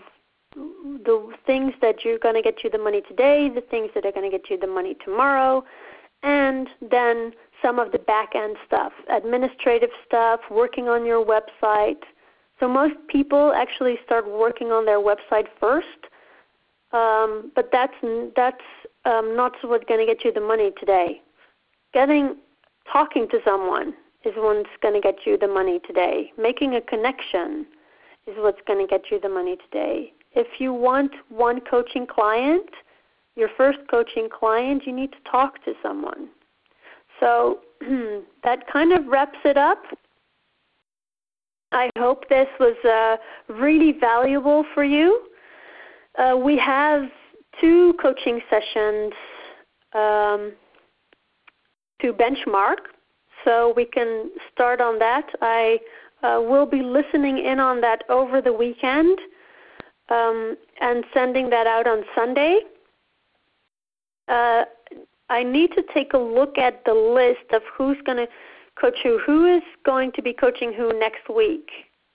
the things that you're going to get you the money today, the things that are going to get you the money tomorrow, and then some of the back-end stuff, administrative stuff, working on your website. So most people actually start working on their website first, um, but that's, that's um, not what's going to get you the money today. Getting, talking to someone is what's going to get you the money today. Making a connection is what's going to get you the money today. If you want one coaching client, your first coaching client, you need to talk to someone. So that kind of wraps it up. I hope this was uh, really valuable for you. Uh, we have two coaching sessions um, to benchmark, so we can start on that. I uh, will be listening in on that over the weekend um, and sending that out on Sunday. Uh, I need to take a look at the list of who's going to coach who. Who is going to be coaching who next week?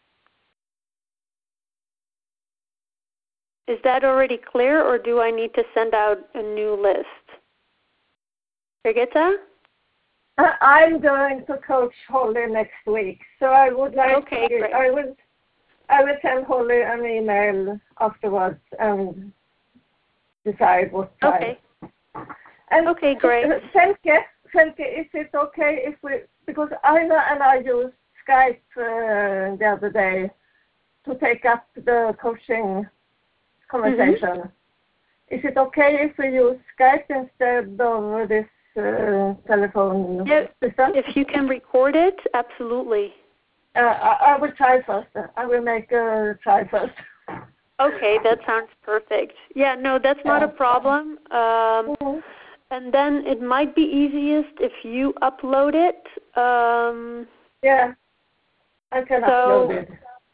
Is that already clear, or do I need to send out a new list? Birgitta? I'm going to coach Holly next week, so I would like okay, to, great. I will I will send Holly an email afterwards and decide what time. Okay. And okay, great. Femke, Femke, is it okay if we, because Aina and I used Skype uh, the other day to take up the coaching conversation. Mm-hmm. Is it okay if we use Skype instead of this uh, telephone yeah, system? If you can record it, absolutely. Uh, I, I will try first. I will make a try first. Okay, that sounds perfect. Yeah, no, that's not a problem. Um, mm-hmm. And then it might be easiest if you upload it. Um, yeah, I can so, upload it.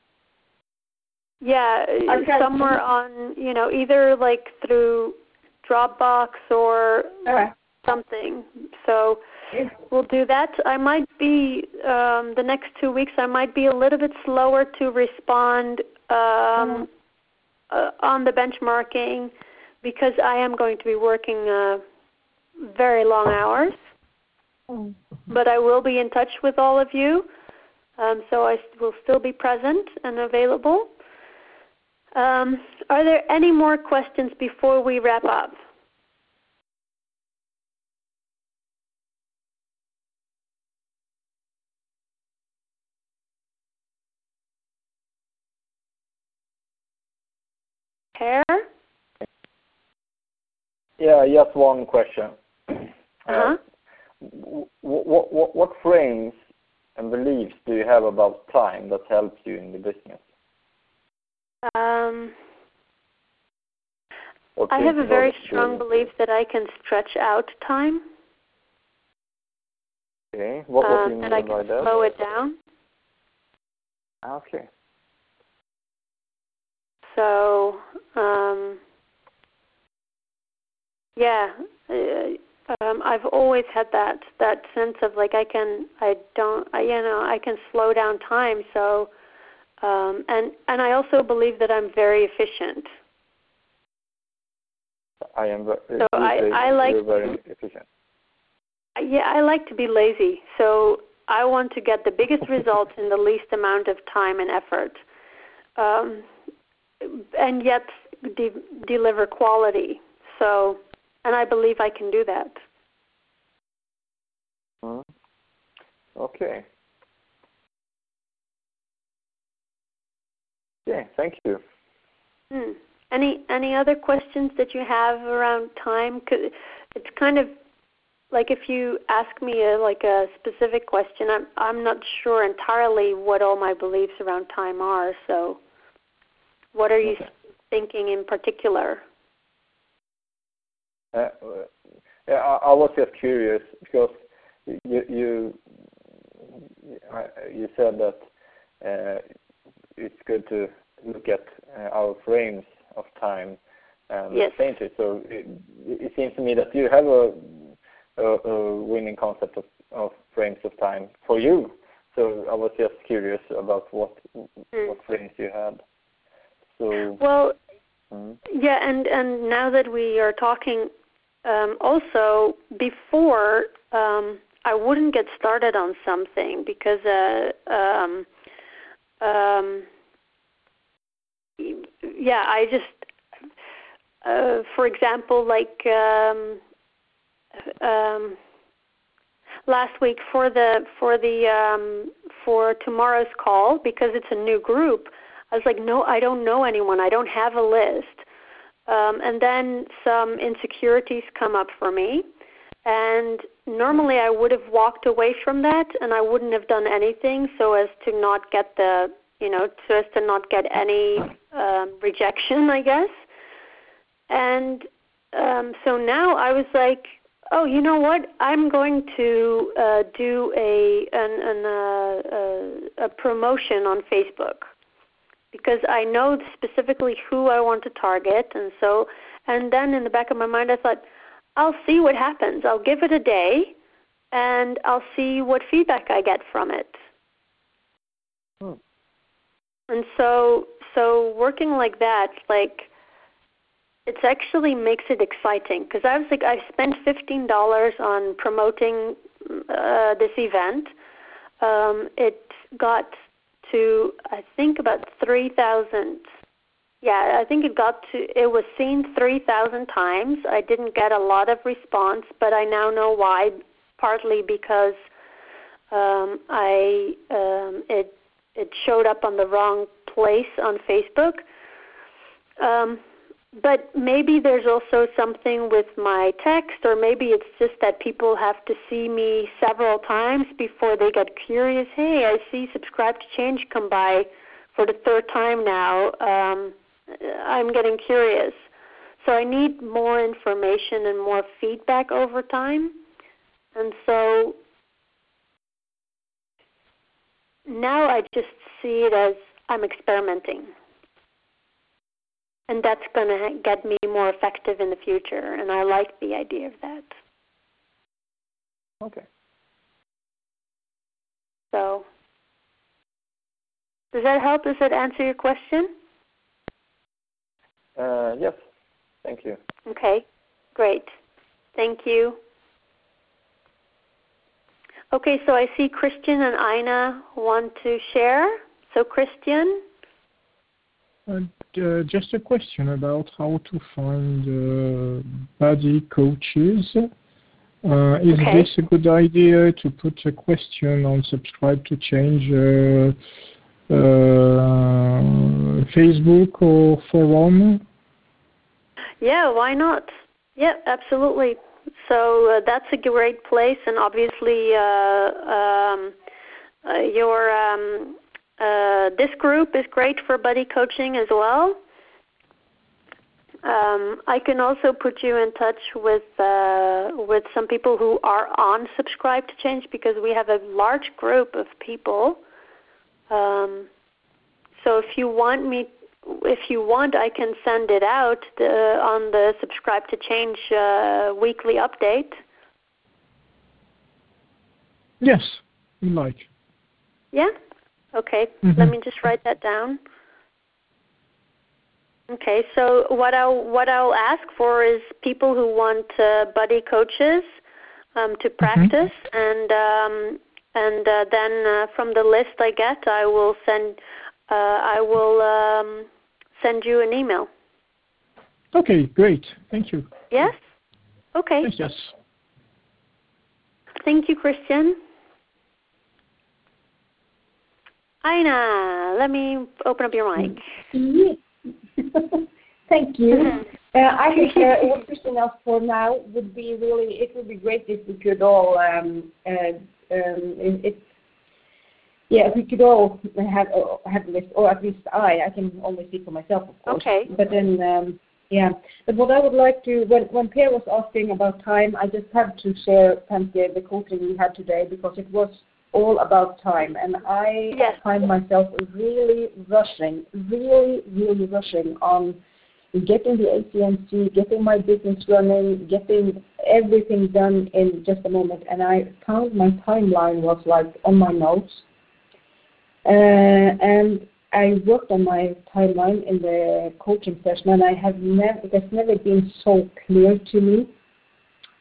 Yeah, somewhere on, you know, either like through Dropbox or uh, something. So we'll do that. I might be, um, the next two weeks, I might be a little bit slower to respond um, mm-hmm. uh, on the benchmarking because I am going to be working uh, very long hours. Mm-hmm. But I will be in touch with all of you. Um, so I will still be present and available. Um, are there any more questions before we wrap up? Hair? Yeah, just one question. Uh-huh. Uh, what, what, what frames and beliefs do you have about time that helps you in the business? Um, I have a very strong belief that I can stretch out time. Okay. What, what do you um, mean that I by can that? slow it down. Okay. So, um, yeah, uh, um, I've always had that that sense of like I can, I don't, I, you know, I can slow down time. So. Um, and, and I also believe that I'm very efficient. I am very, so I, I like very efficient. Yeah, I like to be lazy. So I want to get the biggest results in the least amount of time and effort, um, and yet de- deliver quality. So, and I believe I can do that. Mm-hmm. Okay. Yeah, thank you. Hmm. Any any other questions that you have around time? 'Cause it's kind of like if you ask me a, like a specific question, I'm I'm not sure entirely what all my beliefs around time are. So, what are you okay. thinking in particular? Uh, yeah, I, I was just curious because you you you said that. Uh, it's good to look at uh, our frames of time and yes. change it. So it, it seems to me that you have a, a, a winning concept of, of frames of time for you. So I was just curious about what mm. what frames you had. So well, mm. yeah, and, and now that we are talking um, also before um, I wouldn't get started on something because uh, um, um, yeah, I just, uh, for example, like um, um, last week for the for the um, for tomorrow's call, because it's a new group, I was like, no, I don't know anyone. I don't have a list. Um, and then some insecurities come up for me. And normally I would have walked away from that, and I wouldn't have done anything so as to not get the, you know, so as to not get any um, rejection, I guess. And um, so now I was like, oh, you know what? I'm going to uh, do a an, an, uh, uh, a promotion on Facebook, because I know specifically who I want to target. And so, and then in the back of my mind I thought, I'll see what happens. I'll give it a day, and I'll see what feedback I get from it. Hmm. And so, so working like that, like, it actually makes it exciting, because I was like, I spent fifteen dollars on promoting uh, this event. Um, it got to, I think, about three thousand. Yeah, I think it got to, it was seen three thousand times. I didn't get a lot of response, but I now know why, partly because um, I um, it it showed up on the wrong place on Facebook. Um, but maybe there's also something with my text, or maybe it's just that people have to see me several times before they get curious. Hey, I see Subscribe to Change come by for the third time now. Um, I'm getting curious. So I need more information and more feedback over time. And so now I just see it as I'm experimenting. And that's going to get me more effective in the future. And I like the idea of that. Okay. So does that help? Does that answer your question? Uh, yes. Thank you. Okay, great. Thank you. Okay, so I see Christian and Ina want to share. So Christian? Uh, uh, just a question about how to find uh, body coaches. Uh, is Okay. this a good idea to put a question on Subscribe to Change uh, uh, Facebook or forum? Yeah, why not? Yeah, absolutely. So uh, that's a great place, and obviously uh, um, uh, your um, uh, this group is great for buddy coaching as well. Um, I can also put you in touch with uh, with some people who are on Subscribe to Change, because we have a large group of people. Um, so if you want me, if you want, I can send it out the, on the Subscribe to Change uh, weekly update. Yes, we like. Yeah? Okay. Mm-hmm. Let me just write that down. Okay, so what I'll, what I'll ask for is people who want uh, buddy coaches um, to practice, mm-hmm. and um, and uh, then uh, from the list I get, I will send uh, I will um, send you an email. Okay, great. Thank you. Yes? Okay. Yes, yes. Thank you, Christian. Ina, let me open up your mic. Yes. Thank you. Uh, I think uh, what Christian asked for now would be really, it would be great if we could all, um, uh, um, it, it, yeah, if we could all have uh, have a list, or at least I, I can only speak for myself, of course. Okay. But then, um, yeah. But what I would like to, when, when Per was asking about time, I just had to share, Pentti, the coaching we had today, because it was all about time, and I yes. find myself really rushing, really, really rushing on getting the A C M C, getting my business running, getting everything done in just a moment, and I found my timeline was like on my notes, uh, and I worked on my timeline in the coaching session, and I have never, it has never been so clear to me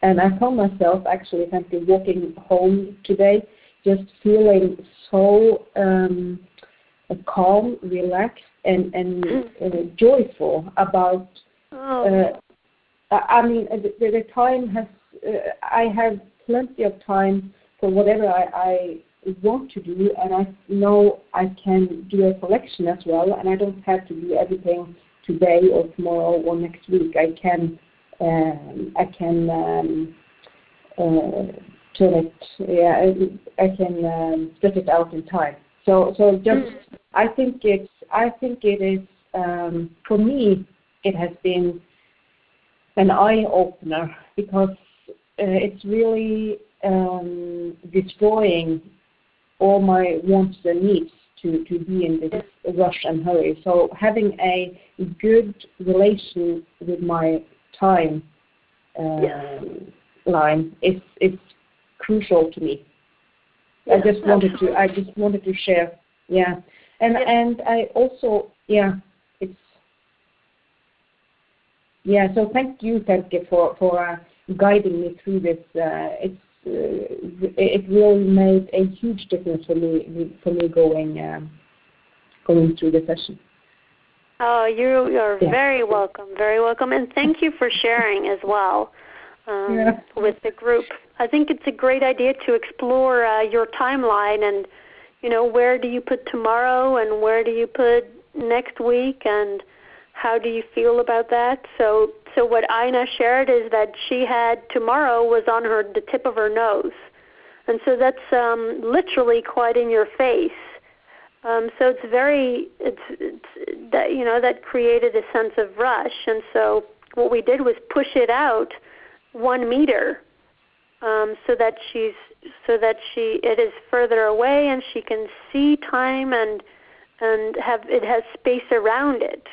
And I found myself actually simply walking home today, just feeling so um, calm, relaxed, and, and uh, joyful about. Oh. Uh, I mean, the, the time has. Uh, I have plenty of time for whatever I, I want to do, and I know I can do a collection as well, and I don't have to do everything today or tomorrow or next week. I can. Um, I can. Um, Uh, turn it, yeah, I, I can um, stretch it out in time. So, so just, mm. I think it's, I think it is, um, for me, it has been an eye opener because uh, it's really um, destroying all my wants and needs to, to be in this rush and hurry. So having a good relation with my time. Um, yeah. line is is crucial to me. Yeah, I just wanted absolutely. to I just wanted to share. Yeah. And yeah. and I also yeah, it's yeah, so thank you, Femke, for, for uh, guiding me through this. Uh, it's uh, it really made a huge difference for me for me going um, going through the session. Oh, you you're yeah. very welcome, very welcome, and thank you for sharing as well. Um, yeah. With the group. I think it's a great idea to explore uh, your timeline and, you know, where do you put tomorrow and where do you put next week and how do you feel about that? So so what Ina shared is that she had tomorrow was on her the tip of her nose. And so that's um, literally quite in your face. Um, so it's very, it's, it's that, you know, that created a sense of rush. And so what we did was push it out one meter, um, so that she's so that she it is further away and she can see time and and have it has space around it.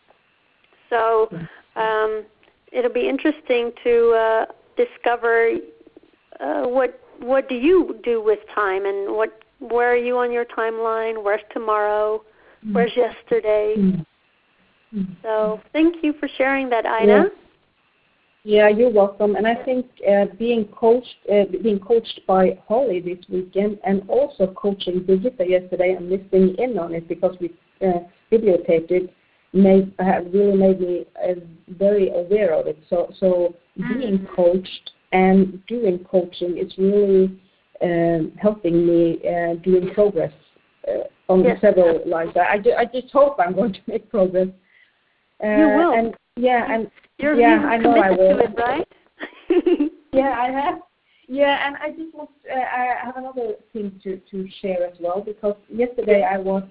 So um, it'll be interesting to uh, discover uh, what what do you do with time and what where are you on your timeline? Where's tomorrow? Where's yesterday? Mm-hmm. So thank you for sharing that, Ina. Yeah. Yeah, you're welcome. And I think uh, being coached, uh, being coached by Holly this weekend, and also coaching Birgitta yesterday and listening in on it because we uh, videotaped it, made uh, really made me uh, very aware of it. So, so being coached and doing coaching is really um, helping me uh, doing progress uh, on yes. several lines. I, I just hope I'm going to make progress. Uh, you will. And yeah, and You're yeah, I know I will. To it, right? yeah, I have. Yeah, and I just want. Uh, I have another thing to, to share as well because yesterday I was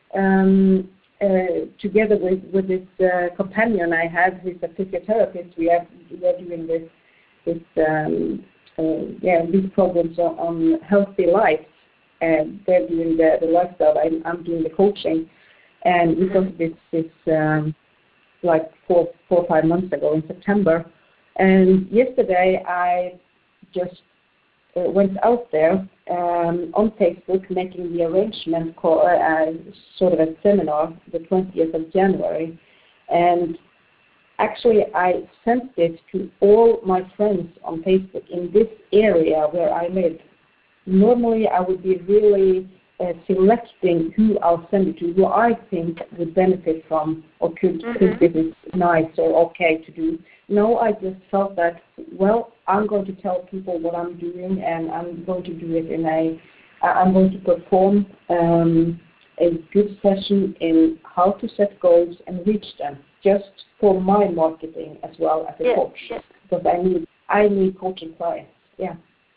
um, uh, together with with this uh, companion I have, who's a physiotherapist. We are we are doing this this um, uh, yeah these programs on, on healthy life, and they're doing the, the lifestyle. I'm, I'm doing the coaching, and because of this this. Um, like four, four or five months ago in September. And yesterday I just uh, went out there um, on Facebook making the arrangement for uh, sort of a seminar the twentieth of January. And actually I sent this to all my friends on Facebook in this area where I live. Normally I would be really Uh, selecting who I'll send it to, who I think would benefit from or could mm-hmm. think this is nice or okay to do. No, I just felt that, well, I'm going to tell people what I'm doing and I'm going to do it in a, I'm going to perform um, a good session in how to set goals and reach them, just for my marketing as well as a yes, coach, yes. because I need, I need coaching clients. Yeah.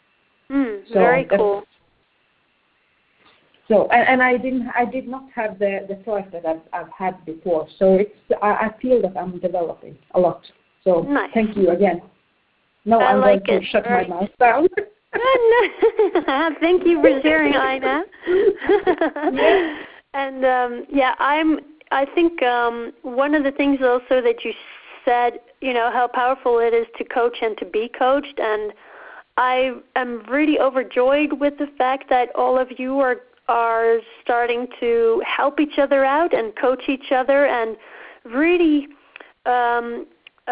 Mm, so very cool. So and, and I didn't, I did not have the the thought that I've, I've had before. So it's, I, I feel that I'm developing a lot. So nice. Thank you again. No, I I'm like going it. to shut very my mouth down. Thank you for sharing, Ina. yeah. And um, yeah, I'm. I think um, one of the things also that you said, you know, how powerful it is to coach and to be coached, and I am really overjoyed with the fact that all of you are. are starting to help each other out and coach each other and really um,